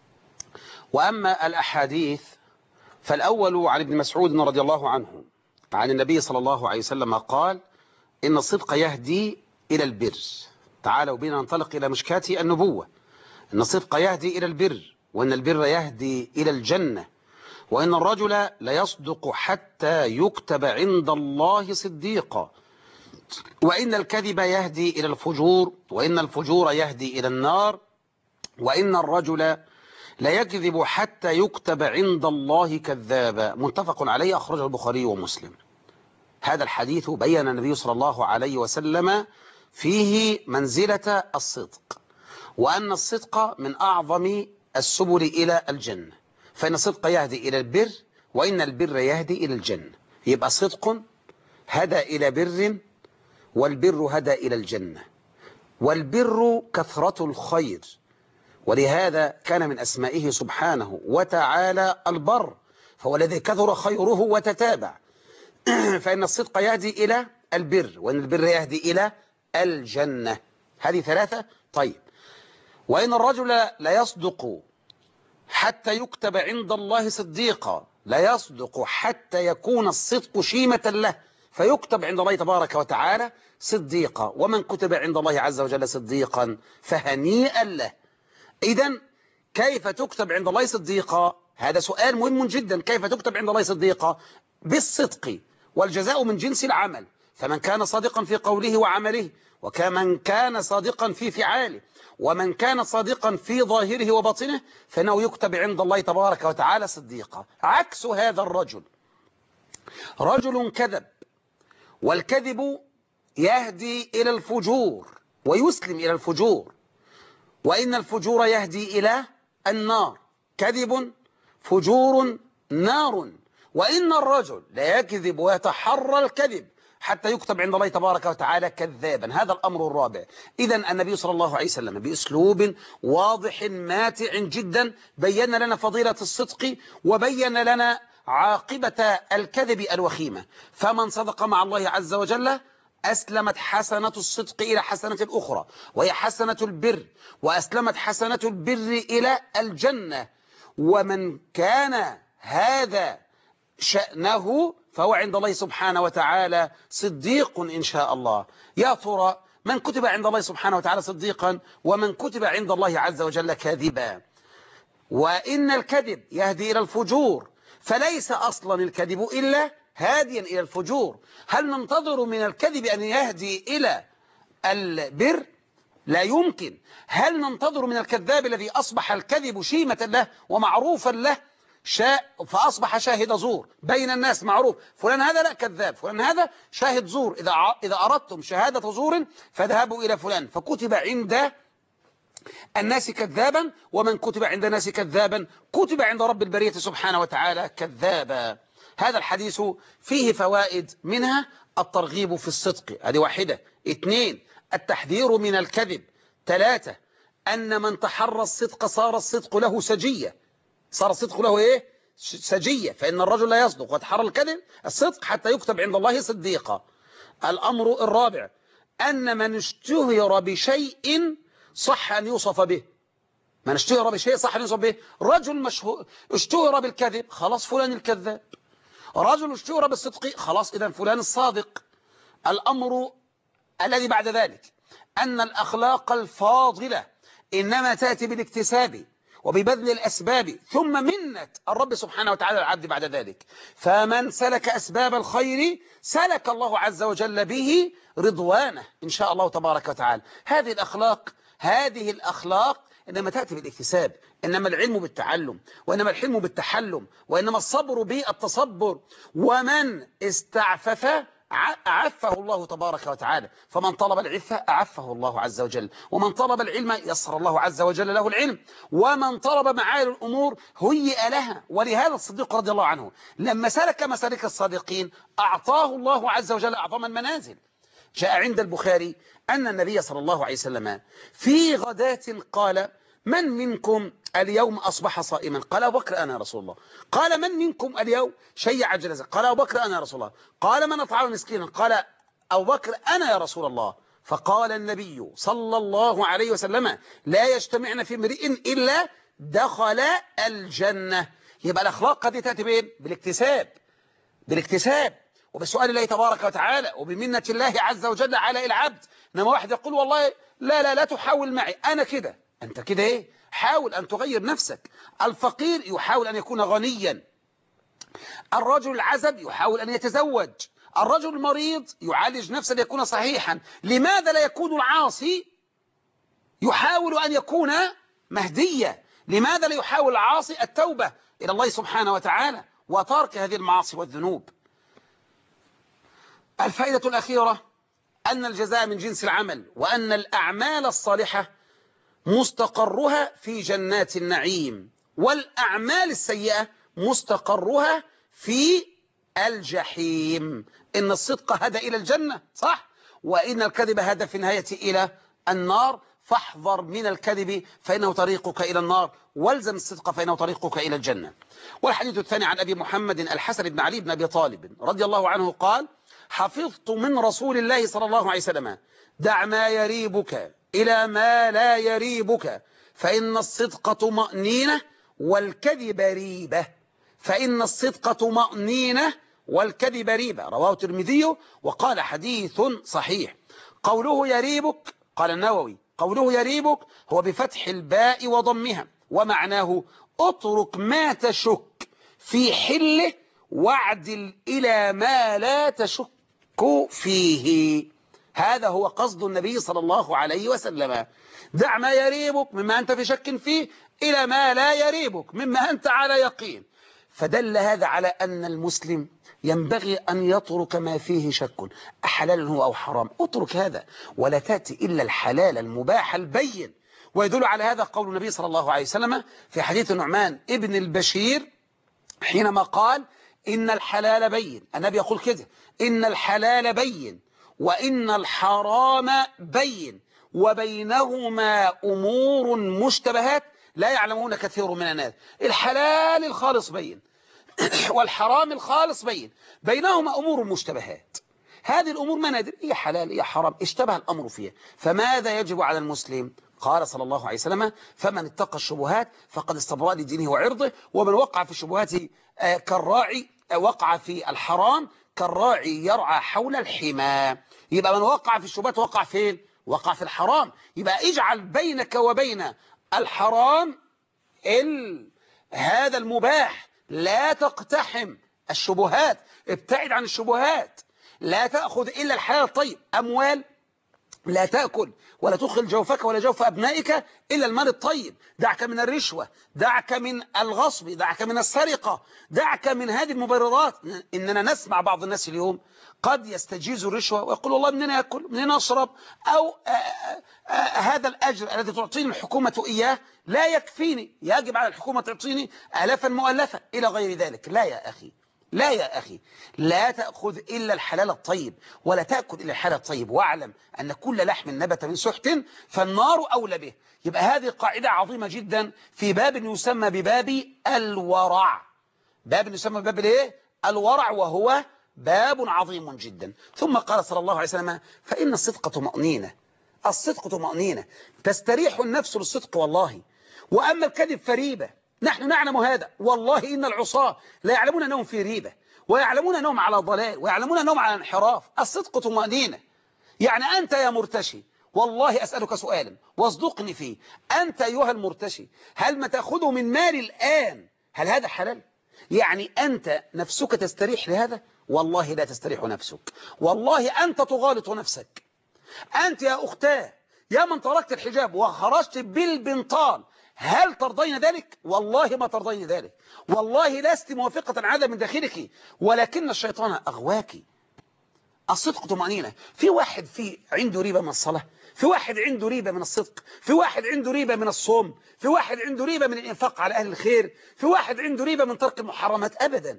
وأما الأحاديث فالأول عن ابن مسعود رضي الله عنه عن النبي صلى الله عليه وسلم قال إن الصدق يهدي إلى البر. تعالوا بنا ننطلق إلى مشكاة النبوة. إن الصدق يهدي إلى البر، وإن البر يهدي إلى الجنة، وإن الرجل ليصدق حتى يكتب عند الله صديقا، وإن الكذب يهدي إلى الفجور، وإن الفجور يهدي إلى النار، وإن الرجل لا يكذب حتى يكتب عند الله كذابا. متفق عليه، أخرجه البخاري ومسلم. هذا الحديث بين النبي صلى الله عليه وسلم فيه منزلة الصدق، وأن الصدق من أعظم السبل إلى الجنة، فإن الصدق يهدي إلى البر، وإن البر يهدي إلى الجنة. يبقى صدق هدى إلى بر، والبر هدى إلى الجنة، والبر كثرة الخير، ولهذا كان من أسمائه سبحانه وتعالى البر، فهو الذي كثر خيره وتتابع. فإن الصدق يهدي إلى البر، وإن البر يهدي إلى الجنة. هذه ثلاثة. طيب، وإن الرجل لا يصدق حتى يكتب عند الله صديقا، لا يصدق حتى يكون الصدق شيمة له فيكتب عند الله تبارك وتعالى صديقا، ومن كتب عند الله عز وجل صديقا فهنيئا له. إذن كيف تكتب عند الله صديقا؟ هذا سؤال مهم جدا. كيف تكتب عند الله صديقا؟ بالصدق، والجزاء من جنس العمل. فمن كان صادقا في قوله وعمله، وكمن كان صادقا في فعاله، ومن كان صادقا في ظاهره وباطنه، فإنه يكتب عند الله تبارك وتعالى صديقا. عكس هذا الرجل، رجل كذب، والكذب يهدي إلى الفجور ويسلم إلى الفجور، وإن الفجور يهدي إلى النار. كذب فجور نار. وإن الرجل لا يكذب ويتحرى الكذب حتى يكتب عند الله تبارك وتعالى كذابا. هذا الأمر الرابع. إذن النبي صلى الله عليه وسلم بأسلوب واضح ماتع جدا بين لنا فضيلة الصدق، وبين لنا عاقبة الكذب الوخيمة. فمن صدق مع الله عز وجل أسلمت حسنة الصدق إلى حسنة الأخرى، وهي حسنة البر، وأسلمت حسنة البر إلى الجنة. ومن كان هذا شأنه فهو عند الله سبحانه وتعالى صديق إن شاء الله. يا ترى من كتب عند الله سبحانه وتعالى صديقا ومن كتب عند الله عز وجل كاذبا؟ وإن الكذب يهدي إلى الفجور، فليس أصلا الكذب إلا هاديا إلى الفجور. هل ننتظر من الكذب أن يهدي إلى البر؟ لا يمكن. هل ننتظر من الكذاب الذي أصبح الكذب شيمة له ومعروفا له فأصبح شاهد زور بين الناس، معروف فلان هذا لا كذاب، فلان هذا شاهد زور، إذا أردتم شهادة زور فذهبوا إلى فلان، فكتب عند الناس كذابا، ومن كتب عند الناس كذابا كتب عند رب البرية سبحانه وتعالى كذابا. هذا الحديث فيه فوائد، منها الترغيب في الصدق، هذه واحدة. 2 التحذير من الكذب. 3 أن من تحرى الصدق صار الصدق له سجية، صار الصدق له إيه؟ سجية، فإن الرجل لا يصدق وتحرى الكذب الصدق حتى يكتب عند الله صديقا. الأمر الرابع أن من اشتهر بشيء صح أن يوصف به، من اشتهر بشيء صح أن يوصف به. رجل مشهور اشتهر بالكذب، خلاص فلان الكذاب. رجل اشتهر بالصدق، خلاص إذن فلان الصادق. الأمر الذي بعد ذلك أن الأخلاق الفاضلة إنما تأتي بالاكتساب وببذل الأسباب، ثم منة الرب سبحانه وتعالى العبد بعد ذلك. فمن سلك أسباب الخير سلك الله عز وجل به رضوانه إن شاء الله تبارك وتعالى. هذه الأخلاق إنما تأتي بالاكتساب، إنما العلم بالتعلم، وإنما الحلم بالتحلم، وإنما الصبر بالتصبر. ومن استعفف أعفه الله تبارك وتعالى، فمن طلب العفة أعفه الله عز وجل، ومن طلب العلم يسر الله عز وجل له العلم، ومن طلب معالي الأمور هيئ لها. ولهذا الصديق رضي الله عنه لما سلك مسالك الصادقين أعطاه الله عز وجل أعظم المنازل. جاء عند البخاري أن النبي صلى الله عليه وسلم في غداة قال: من منكم اليوم أصبح صائما؟ قال أبو بكر: أنا يا رسول الله. قال: من منكم اليوم شيع جنازة؟ قال أبو بكر: أنا يا رسول الله. قال: من أطعم مسكينا؟ قال أبو بكر: أنا يا رسول الله. فقال النبي صلى الله عليه وسلم: لا يجتمعن في امرئ إلا دخل الجنة. يبقى الأخلاق قد تأتي بالاكتساب وبسؤال الله تبارك وتعالى وبمنة الله عز وجل على العبد. إنما واحد يقول: والله لا تحاول معي، أنا كده. أنت كده إيه؟ حاول أن تغير نفسك. الفقير يحاول أن يكون غنيا، الرجل العزب يحاول أن يتزوج، الرجل المريض يعالج نفسه ليكون صحيحا. لماذا لا يكون العاصي يحاول أن يكون مهديا؟ لماذا لا يحاول العاصي التوبة إلى الله سبحانه وتعالى وترك هذه المعاصي والذنوب؟ الفائدة الأخيرة أن الجزاء من جنس العمل، وأن الأعمال الصالحة مستقرها في جنات النعيم، والأعمال السيئة مستقرها في الجحيم. إن الصدق هدى إلى الجنة، صح؟ وإن الكذب هدى في النهاية إلى النار. فاحذر من الكذب فإنه طريقك إلى النار، والزم الصدق فإنه طريقك إلى الجنة. والحديث الثاني عن أبي محمد الحسن بن علي بن أبي طالب رضي الله عنه قال: حفظت من رسول الله صلى الله عليه وسلم: دع ما يريبك إلى ما لا يريبك، فإن الصدق طمأنينة والكذب ريبة. فإن الصدق طمأنينة والكذب ريبة. رواه الترمذي وقال: حديث صحيح. قوله يريبك، قال النووي: قوله يريبك هو بفتح الباء وضمها، ومعناه اترك ما تشك في حله واعدل إلى ما لا تشك فيه. هذا هو قصد النبي صلى الله عليه وسلم: دع ما يريبك مما أنت في شك فيه إلى ما لا يريبك مما أنت على يقين. فدل هذا على أن المسلم ينبغي أن يترك ما فيه شك، أحلال هو أو حرام، اترك هذا ولا تأتي إلا الحلال المباح البين. ويدل على هذا قول النبي صلى الله عليه وسلم في حديث النعمان ابن البشير حينما قال: إن الحلال بين. النبي يقول كده: إن الحلال بين وإن الحرام بين وبينهما أمور مشتبهات لا يعلمون كثير من الناس. الحلال الخالص بين والحرام الخالص بين، بينهما أمور مشتبهات. هذه الأمور ما ندري هي حلال هي حرام، اشتبه الأمر فيها. فماذا يجب على المسلم؟ قال صلى الله عليه وسلم: فمن اتقى الشبهات فقد استبرأ لدينه وعرضه، ومن وقع في الشبهات كالراعي وقع في الحرام كالراعي يرعى حول الحمى. يبقى من وقع في الشبهات وقع فين؟ وقع في الحرام. يبقى اجعل بينك وبين الحرام هذا المباح، لا تقتحم الشبهات، ابتعد عن الشبهات، لا تأخذ إلا الحلال الطيب. أموال لا تأكل ولا تدخل جوفك ولا جوف أبنائك إلا المال الطيب. دعك من الرشوة، دعك من الغصب، دعك من السرقة، دعك من هذه المبررات. إننا نسمع بعض الناس اليوم قد يستجيز الرشوة ويقول والله منين أكل منين أشرب، أو هذا الأجر الذي تعطيني الحكومة إياه لا يكفيني، يجب على الحكومة تعطيني آلافا مؤلفة إلى غير ذلك. لا يا أخي، لا يا أخي، لا تأخذ إلا الحلال الطيب ولا تأكل إلا الحلال الطيب، واعلم أن كل لحم نبت من سحت فالنار أولى به. يبقى هذه قاعدة عظيمة جدا في باب يسمى بباب الورع. باب يسمى بباب الايه؟ الورع، وهو باب عظيم جدا. ثم قال صلى الله عليه وسلم فإن الصدق طمأنينة. الصدق طمأنينة، تستريح النفس للصدق والله. وأما الكذب فريبة، نحن نعلم هذا والله. إن العصاة لا يعلمون أنهم في ريبة، ويعلمون أنهم على ضلال، ويعلمون أنهم على انحراف. الصدق طمأنينة. يعني أنت يا مرتشي، والله أسألك سؤالا واصدقني فيه، أنت أيها المرتشي، هل ما تأخذه من مال الآن هل هذا حلال؟ يعني أنت نفسك تستريح لهذا؟ والله لا تستريح نفسك، والله أنت تغالط نفسك. أنت يا أختاه يا من تركت الحجاب وخرجت بالبنطال، هل ترضين ذلك؟ والله ما ترضين ذلك، والله لست موافقة على من داخلك، ولكن الشيطان أغواك. الصدق طمأنينة. في واحد عنده ريبة من الصلاة، في واحد عنده ريبة من الصدق، في واحد عنده ريبة من الصوم، في واحد عنده ريبة من الإنفاق على أهل الخير، في واحد عنده ريبة من ترك المحرمات. أبدا.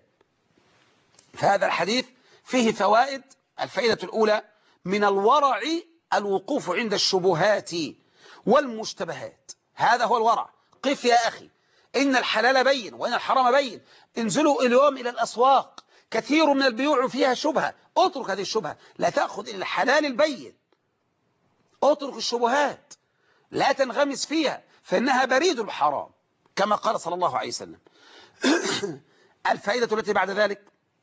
فهذا الحديث فيه فوائد. الفائدة الأولى من الورع الوقوف عند الشبهات والمشتبهات. هذا هو الورع. قف يا أخي، إن الحلال بين وإن الحرام بين. انزلوا اليوم إلى الأسواق، كثير من البيوع فيها شبهة، اترك هذه الشبهة، لا تأخذ إلا الحلال البين. اترك الشبهات، لا تنغمس فيها فإنها بريد الحرام كما قال صلى الله عليه وسلم. الفائدة التي بعد ذلك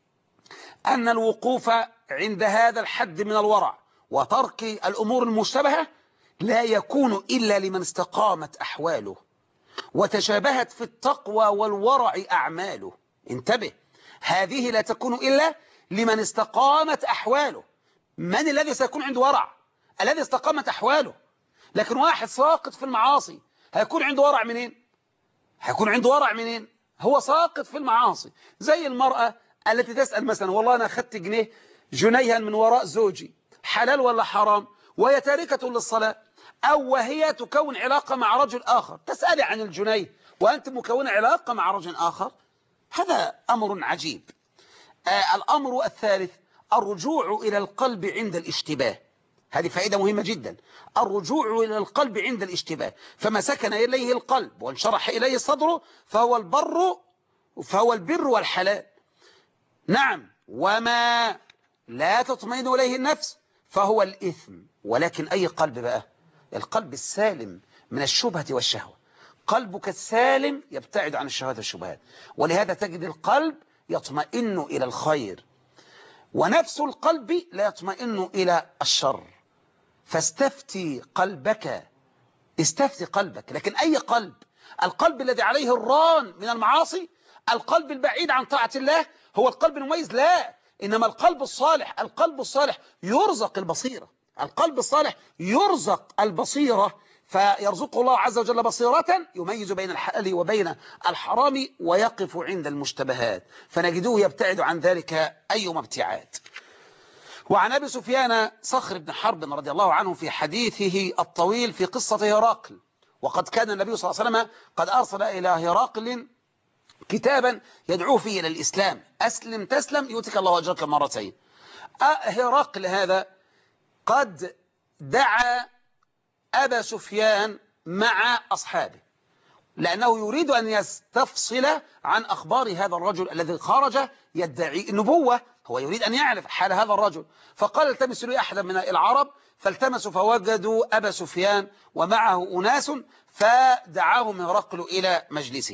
أن الوقوف عند هذا الحد من الورع وترك الأمور المشتبهة لا يكون إلا لمن استقامت أحواله وتشابهت في التقوى والورع أعماله. انتبه، هذه لا تكون إلا لمن استقامت أحواله. من الذي سيكون عنده ورع؟ الذي استقامت أحواله. لكن واحد ساقط في المعاصي هيكون عنده ورع منين؟ هيكون عنده ورع منين؟ هو ساقط في المعاصي. زي المرأة التي تسأل مثلا والله أنا أخذت جنيها من وراء زوجي، حلال ولا حرام؟ وهي تاركة للصلاة، أو وهي تكون علاقة مع رجل آخر. تسألي عن الجنيه وأنت مكونة علاقة مع رجل آخر؟ هذا أمر عجيب. الأمر الثالث الرجوع إلى القلب عند الاشتباه. هذه فائدة مهمة جدا. الرجوع إلى القلب عند الاشتباه، فما سكن إليه القلب وانشرح إليه الصدر فهو البر والحلال. نعم، وما لا تطمئن إليه النفس فهو الإثم. ولكن أي قلب بقى؟ القلب السالم من الشبهة والشهوة. قلبك السالم يبتعد عن الشهوات والشبهات، ولهذا تجد القلب يطمئن إلى الخير، ونفس القلب لا يطمئن إلى الشر. فاستفتي قلبك، استفتي قلبك. لكن أي قلب؟ القلب الذي عليه الران من المعاصي، القلب البعيد عن طاعة الله هو القلب المميز؟ لا، إنما القلب الصالح، القلب الصالح يرزق البصيرة. القلب الصالح يرزق البصيرة، فيرزقه الله عز وجل بصيرة يميز بين الحلال وبين الحرام ويقف عند المشتبهات، فنجده يبتعد عن ذلك أيما ابتعاد. وعن أبي سفيان صخر بن حرب رضي الله عنه في حديثه الطويل في قصة هرقل، وقد كان النبي صلى الله عليه وسلم قد أرسل إلى هرقل كتابا يدعو فيه إلى الإسلام: أسلم تسلم يؤتك الله أجرك مرتين. هرقل هذا قد دعا أبا سفيان مع أصحابه لأنه يريد أن يستفصل عن أخبار هذا الرجل الذي خرج يدعي النبوة. هو يريد أن يعرف حال هذا الرجل، فقال التمسوا لي أحدا من العرب، فالتمسوا فوجدوا أبا سفيان ومعه أناس، فدعاهم هرقل إلى مجلسه.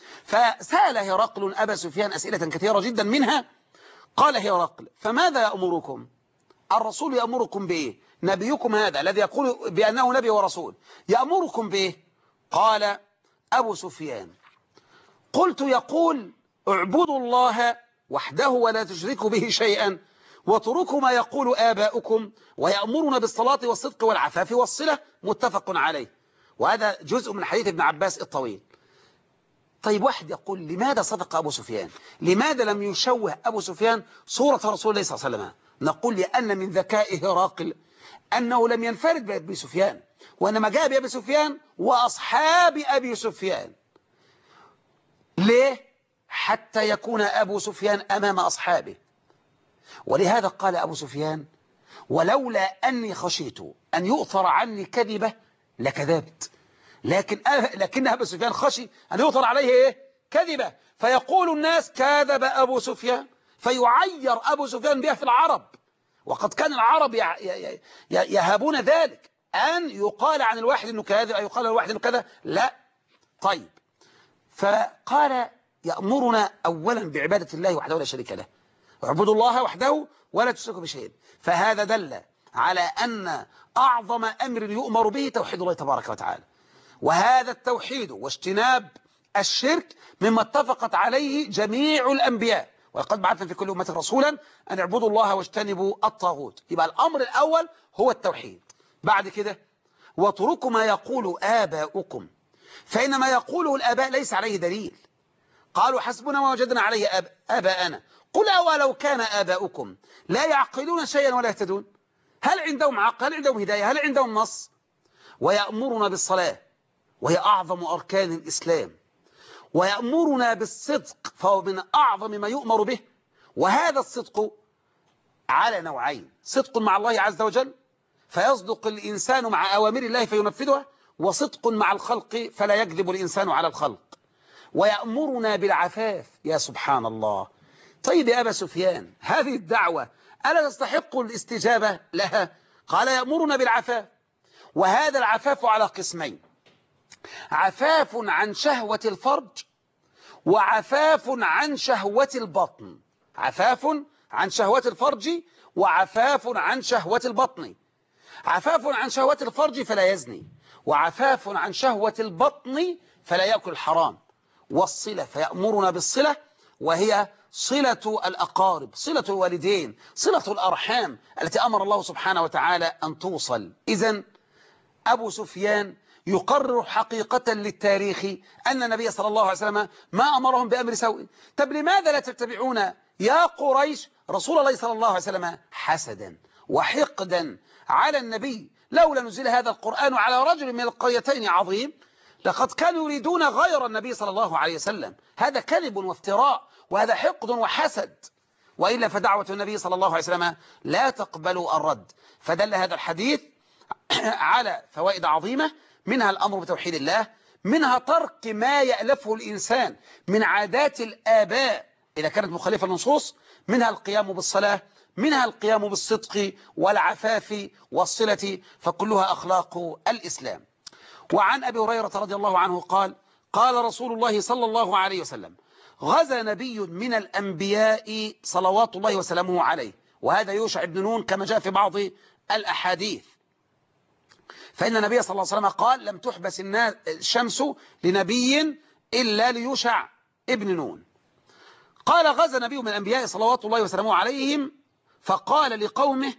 فسأل هرقل أبا سفيان أسئلة كثيرة جدا، منها قال هرقل: فماذا يأمركم؟ الرسول يأمركم بإيه؟ نبيكم هذا الذي يقول بأنه نبي ورسول يأمركم بإيه؟ قال أبو سفيان: قلت يقول: اعبدوا الله وحده ولا تشركوا به شيئا واتركوا ما يقول آباؤكم ويأمرنا بالصلاة والصدق والعفاف والصلة، متفق عليه. وهذا جزء من حديث ابن عباس الطويل. طيب واحد يقول: لماذا صدق أبو سفيان؟ لماذا لم يشوه أبو سفيان صورة رسول الله صلى الله عليه وسلم؟ نقول: لأن من ذكاء هرقل أنه لم ينفرد بأبي سفيان، وإنما جاء بأبي سفيان وأصحاب أبي سفيان. ليه؟ حتى يكون أبو سفيان أمام أصحابه. ولهذا قال أبو سفيان: ولولا أني خشيت أن يؤثر عني كذبة لكذبت. لكن أبو سفيان خشي أن يؤثر عليه إيه؟ كذبة، فيقول الناس: كذب أبو سفيان، فيعير أبو سفيان بها في العرب. وقد كان العرب يهابون ذلك، أن يقال عن الواحد أنه كذب، أو يقال عن الواحد أنه كذا. لا. طيب، فقال: يأمرنا أولا بعبادة الله وحده لا شريك له، اعبدوا الله وحده ولا تشركوا بشيء. فهذا دل على أن أعظم أمر يؤمر به توحيد الله تبارك وتعالى، وهذا التوحيد واجتناب الشرك مما اتفقت عليه جميع الأنبياء. ولقد بعثنا في كل أمة رسولا أن اعبدوا الله واجتنبوا الطاغوت. يبقى الأمر الأول هو التوحيد. بعد كده: واتركوا ما يقول آباؤكم، فإن ما يقوله الآباء ليس عليه دليل. قالوا: حسبنا ما وجدنا عليه آباءنا. قل أولو كان آباؤكم لا يعقلون شيئا ولا يهتدون؟ هل عندهم عقل؟ هل عندهم هداية؟ هل عندهم نص؟ ويأمرنا بالصلاة، وهي أعظم أركان الإسلام، ويأمرنا بالصدق، فهو من أعظم ما يؤمر به. وهذا الصدق على نوعين: صدق مع الله عز وجل فيصدق الإنسان مع أوامر الله فينفذها، وصدق مع الخلق فلا يكذب الإنسان على الخلق. ويأمرنا بالعفاف. يا سبحان الله. طيب يا أبا سفيان، هذه الدعوة ألا تستحق الاستجابة لها؟ قال: يأمرنا بالعفاف. وهذا العفاف على قسمين: عفاف عن شهوة الفرج، وعفاف عن شهوة البطن. عفاف عن شهوة الفرج، وعفاف عن شهوة البطن. عفاف عن شهوة الفرج فلا يزني، وعفاف عن شهوة البطن فلا يأكل الحرام. والصلة، فيأمرنا بالصلة، وهي صلة الأقارب، صلة الوالدين، صلة الأرحام التي أمر الله سبحانه وتعالى أن توصل. إذن أبو سفيان يقرر حقيقة للتاريخ أن النبي صلى الله عليه وسلم ما أمرهم بأمر سوء. طب لماذا لا تتبعون يا قريش رسول الله صلى الله عليه وسلم حسدا وحقدا على النبي؟ لولا نزل هذا القرآن على رجل من القريتين عظيم، لقد كانوا يريدون غير النبي صلى الله عليه وسلم. هذا كذب وافتراء، وهذا حقد وحسد. وإلا فدعوة النبي صلى الله عليه وسلم لا تقبل الرد. فدل هذا الحديث على فوائد عظيمة، منها الأمر بتوحيد الله، منها ترك ما يألفه الإنسان من عادات الآباء إذا كانت مخالفة للنصوص، منها القيام بالصلاة، منها القيام بالصدق والعفاف والصلة، فكلها أخلاق الإسلام. وعن أبي هريرة رضي الله عنه قال: قال رسول الله صلى الله عليه وسلم: غزا نبي من الأنبياء صلوات الله وسلامه عليه، وهذا يوشع بن نون كما جاء في بعض الأحاديث. فإن النبي صلى الله عليه وسلم قال: لم تحبس الشمس لنبي إلا ليوشع ابن نون. قال: غزا نبي من الأنبياء صلوات الله وسلامه عليهم فقال لقومه: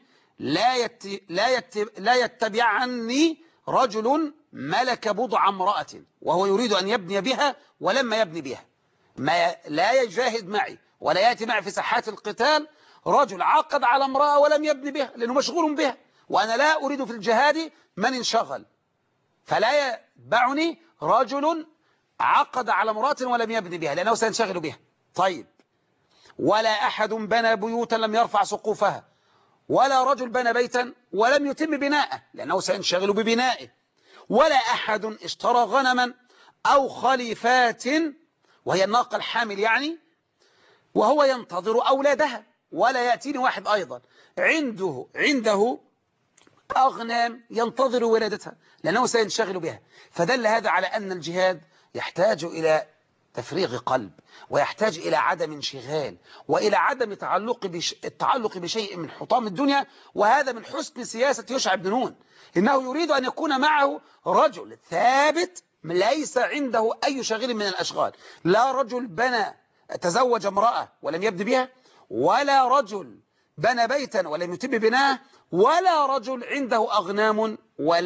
لا يتبعني رجل ملك بضع امرأة وهو يريد أن يبني بها ولما يبني بها. لا يجاهد معي ولا يأتي معي في ساحات القتال رجل عقد على امرأة ولم يبني بها لأنه مشغول بها، وأنا لا أريد في الجهاد من انشغل. فلا يتبعني رجل عقد على امرأة ولم يبني بها لأنه سينشغل بها. طيب، ولا أحد بنى بيوتا لم يرفع سقوفها، ولا رجل بنى بيتا ولم يتم بناءه لأنه سينشغل ببنائه، ولا أحد اشترى غنما أو خليفات وهي الناقة الحامل يعني، وهو ينتظر أولادها. ولا يأتيني واحد أيضا عنده أغنام ينتظر ولادتها لأنه سينشغل بها. فدل هذا على أن الجهاد يحتاج إلى تفريغ قلب، ويحتاج إلى عدم انشغال وإلى عدم التعلق بشيء من حطام الدنيا. وهذا من حسن سياسة يوشع بن نون، إنه يريد أن يكون معه رجل ثابت ليس عنده أي شغل من الأشغال، لا رجل تزوج امرأة ولم يبد بها، ولا رجل بنى بيتا ولم يتم بناه، ولا رجل عنده أغنام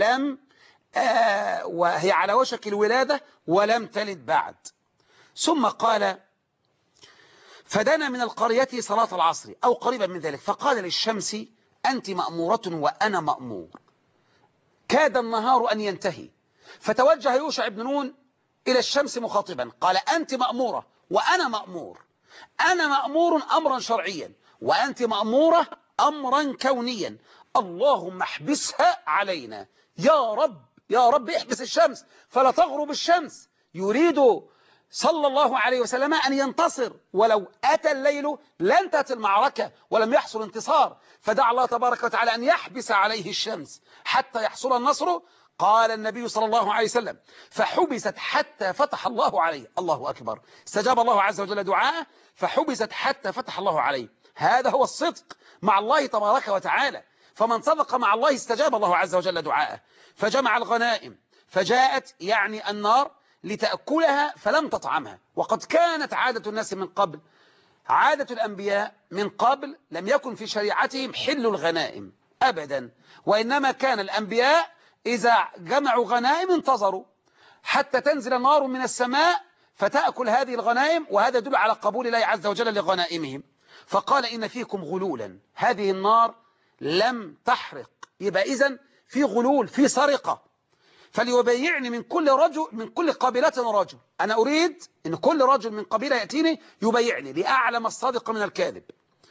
وهي على وشك الولادة ولم تلد بعد. ثم قال: فدنا من القرية صلاة العصر أو قريبا من ذلك، فقال للشمس: أنت مأمورة وأنا مأمور. كاد النهار أن ينتهي، فتوجه يوشع بن نون إلى الشمس مخاطبا، قال: أنت مأمورة وأنا مأمور. أنا مأمور أمرا شرعيا، وأنت مأمورة أمرا كونيا. اللهم احبسها علينا يا رب، يا رب احبس الشمس فلا تغرب الشمس. يريد صلى الله عليه وسلم أن ينتصر، ولو أتى الليل لن تأتي المعركة ولم يحصل انتصار، فدعا الله تبارك وتعالى أن يحبس عليه الشمس حتى يحصل النصر. قال النبي صلى الله عليه وسلم: فحبست حتى فتح الله عليه. الله أكبر، استجاب الله عز وجل دعاءه، فحبست حتى فتح الله عليه. هذا هو الصدق مع الله تبارك وتعالى، فمن صدق مع الله استجاب الله عز وجل دعاءه. فجمع الغنائم، فجاءت يعني النار لتأكلها فلم تطعمها. وقد كانت عادة الناس من قبل، عادة الأنبياء من قبل لم يكن في شريعتهم حل الغنائم أبدا، وإنما كان الأنبياء إذا جمعوا غنائم انتظروا حتى تنزل النار من السماء فتأكل هذه الغنائم، وهذا يدل على قبول الله عز وجل لغنائمهم. فقال: إن فيكم غلولا، هذه النار لم تحرق، يبقى إذن في غلول، في سرقة. فليبيعني من كل رجل، من كل قبيلة رجل. أنا أريد أن كل رجل من قبيلة يأتيني يبيعني لأعلم الصادق من الكاذب.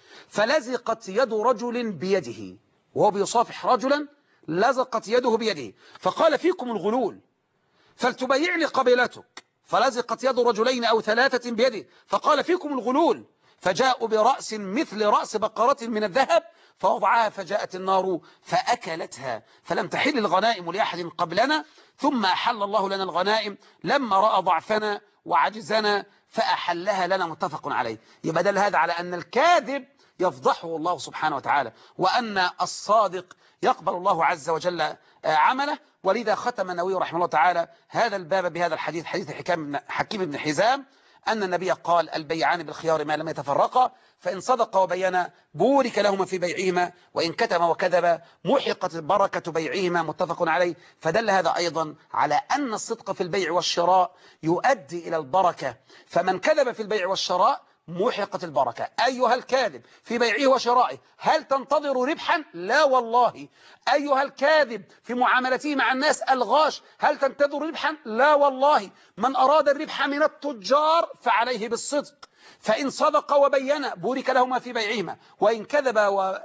فلزقت يد رجل بيده، وهو بيصافح رجلا، لزقت يده بيده. فقال: فيكم الغلول فلتبيعني قبيلتك. فلزقت يد رجلين أو ثلاثة بيده، فقال: فيكم الغلول. فجاءوا برأس مثل رأس بقرة من الذهب فوضعها، فجاءت النار فأكلتها، فلم تحل الغنائم لأحد قبلنا، ثم أحل الله لنا الغنائم لما رأى ضعفنا وعجزنا فأحلها لنا، متفق عليه. يبقى دل هذا على أن الكاذب يفضحه الله سبحانه وتعالى، وأن الصادق يقبل الله عز وجل عمله. ولذا ختم النووي رحمه الله تعالى هذا الباب بهذا الحديث، حديث حكيم بن حزام، أن النبي قال: البيعان بالخيار ما لم يتفرقا، فإن صدق وبينا بورك لهما في بيعهما، وإن كتم وكذب محقت بركة بيعهما، متفق عليه. فدل هذا أيضا على أن الصدق في البيع والشراء يؤدي إلى البركة، فمن كذب في البيع والشراء محقت البركة. أيها الكاذب في بيعه وشرائه، هل تنتظر ربحا؟ لا والله. أيها الكاذب في معاملته مع الناس الغاش، هل تنتظر ربحا؟ لا والله. من أراد الربح من التجار فعليه بالصدق، فإن صدق وبين بورك لهما في بيعهما، وإن كذب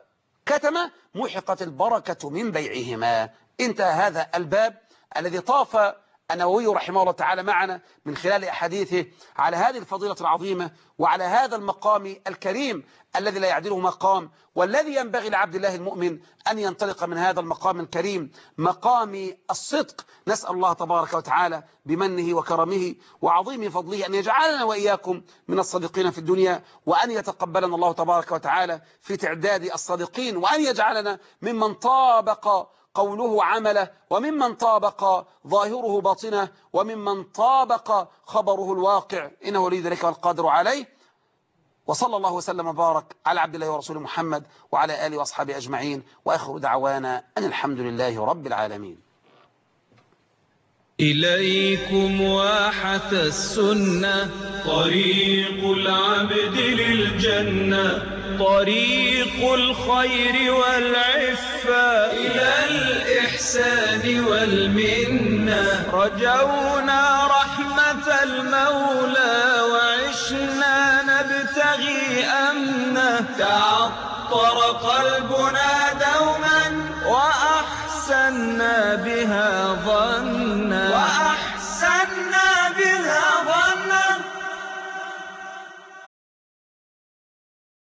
وكتم محقت البركة من بيعهما. انتهى هذا الباب الذي طاف النووي رحمه الله تعالى معنا من خلال أحاديثه على هذه الفضيلة العظيمة، وعلى هذا المقام الكريم الذي لا يعدله مقام، والذي ينبغي لعبد الله المؤمن أن ينطلق من هذا المقام الكريم، مقام الصدق. نسأل الله تبارك وتعالى بمنه وكرمه وعظيم فضله أن يجعلنا وإياكم من الصادقين في الدنيا، وأن يتقبلنا الله تبارك وتعالى في تعداد الصادقين، وأن يجعلنا ممن طابق قوله عمله، وممن طابق ظاهره باطنه، وممن طابق خبره الواقع، إنه ولي ذلك والقادر عليه. وصلى الله وسلم وبارك على عبد الله ورسوله محمد وعلى آله وأصحابه أجمعين، وآخر دعوانا أن الحمد لله رب العالمين. إليكم واحة السنة، طريق العبد للجنة، طريق الخير والعفة، إلى الإحسان والمنة. رجونا رحمة المولى وعشنا نبتغي أمنه، تعطر قلبنا دوما وأحسنا بها ظنا.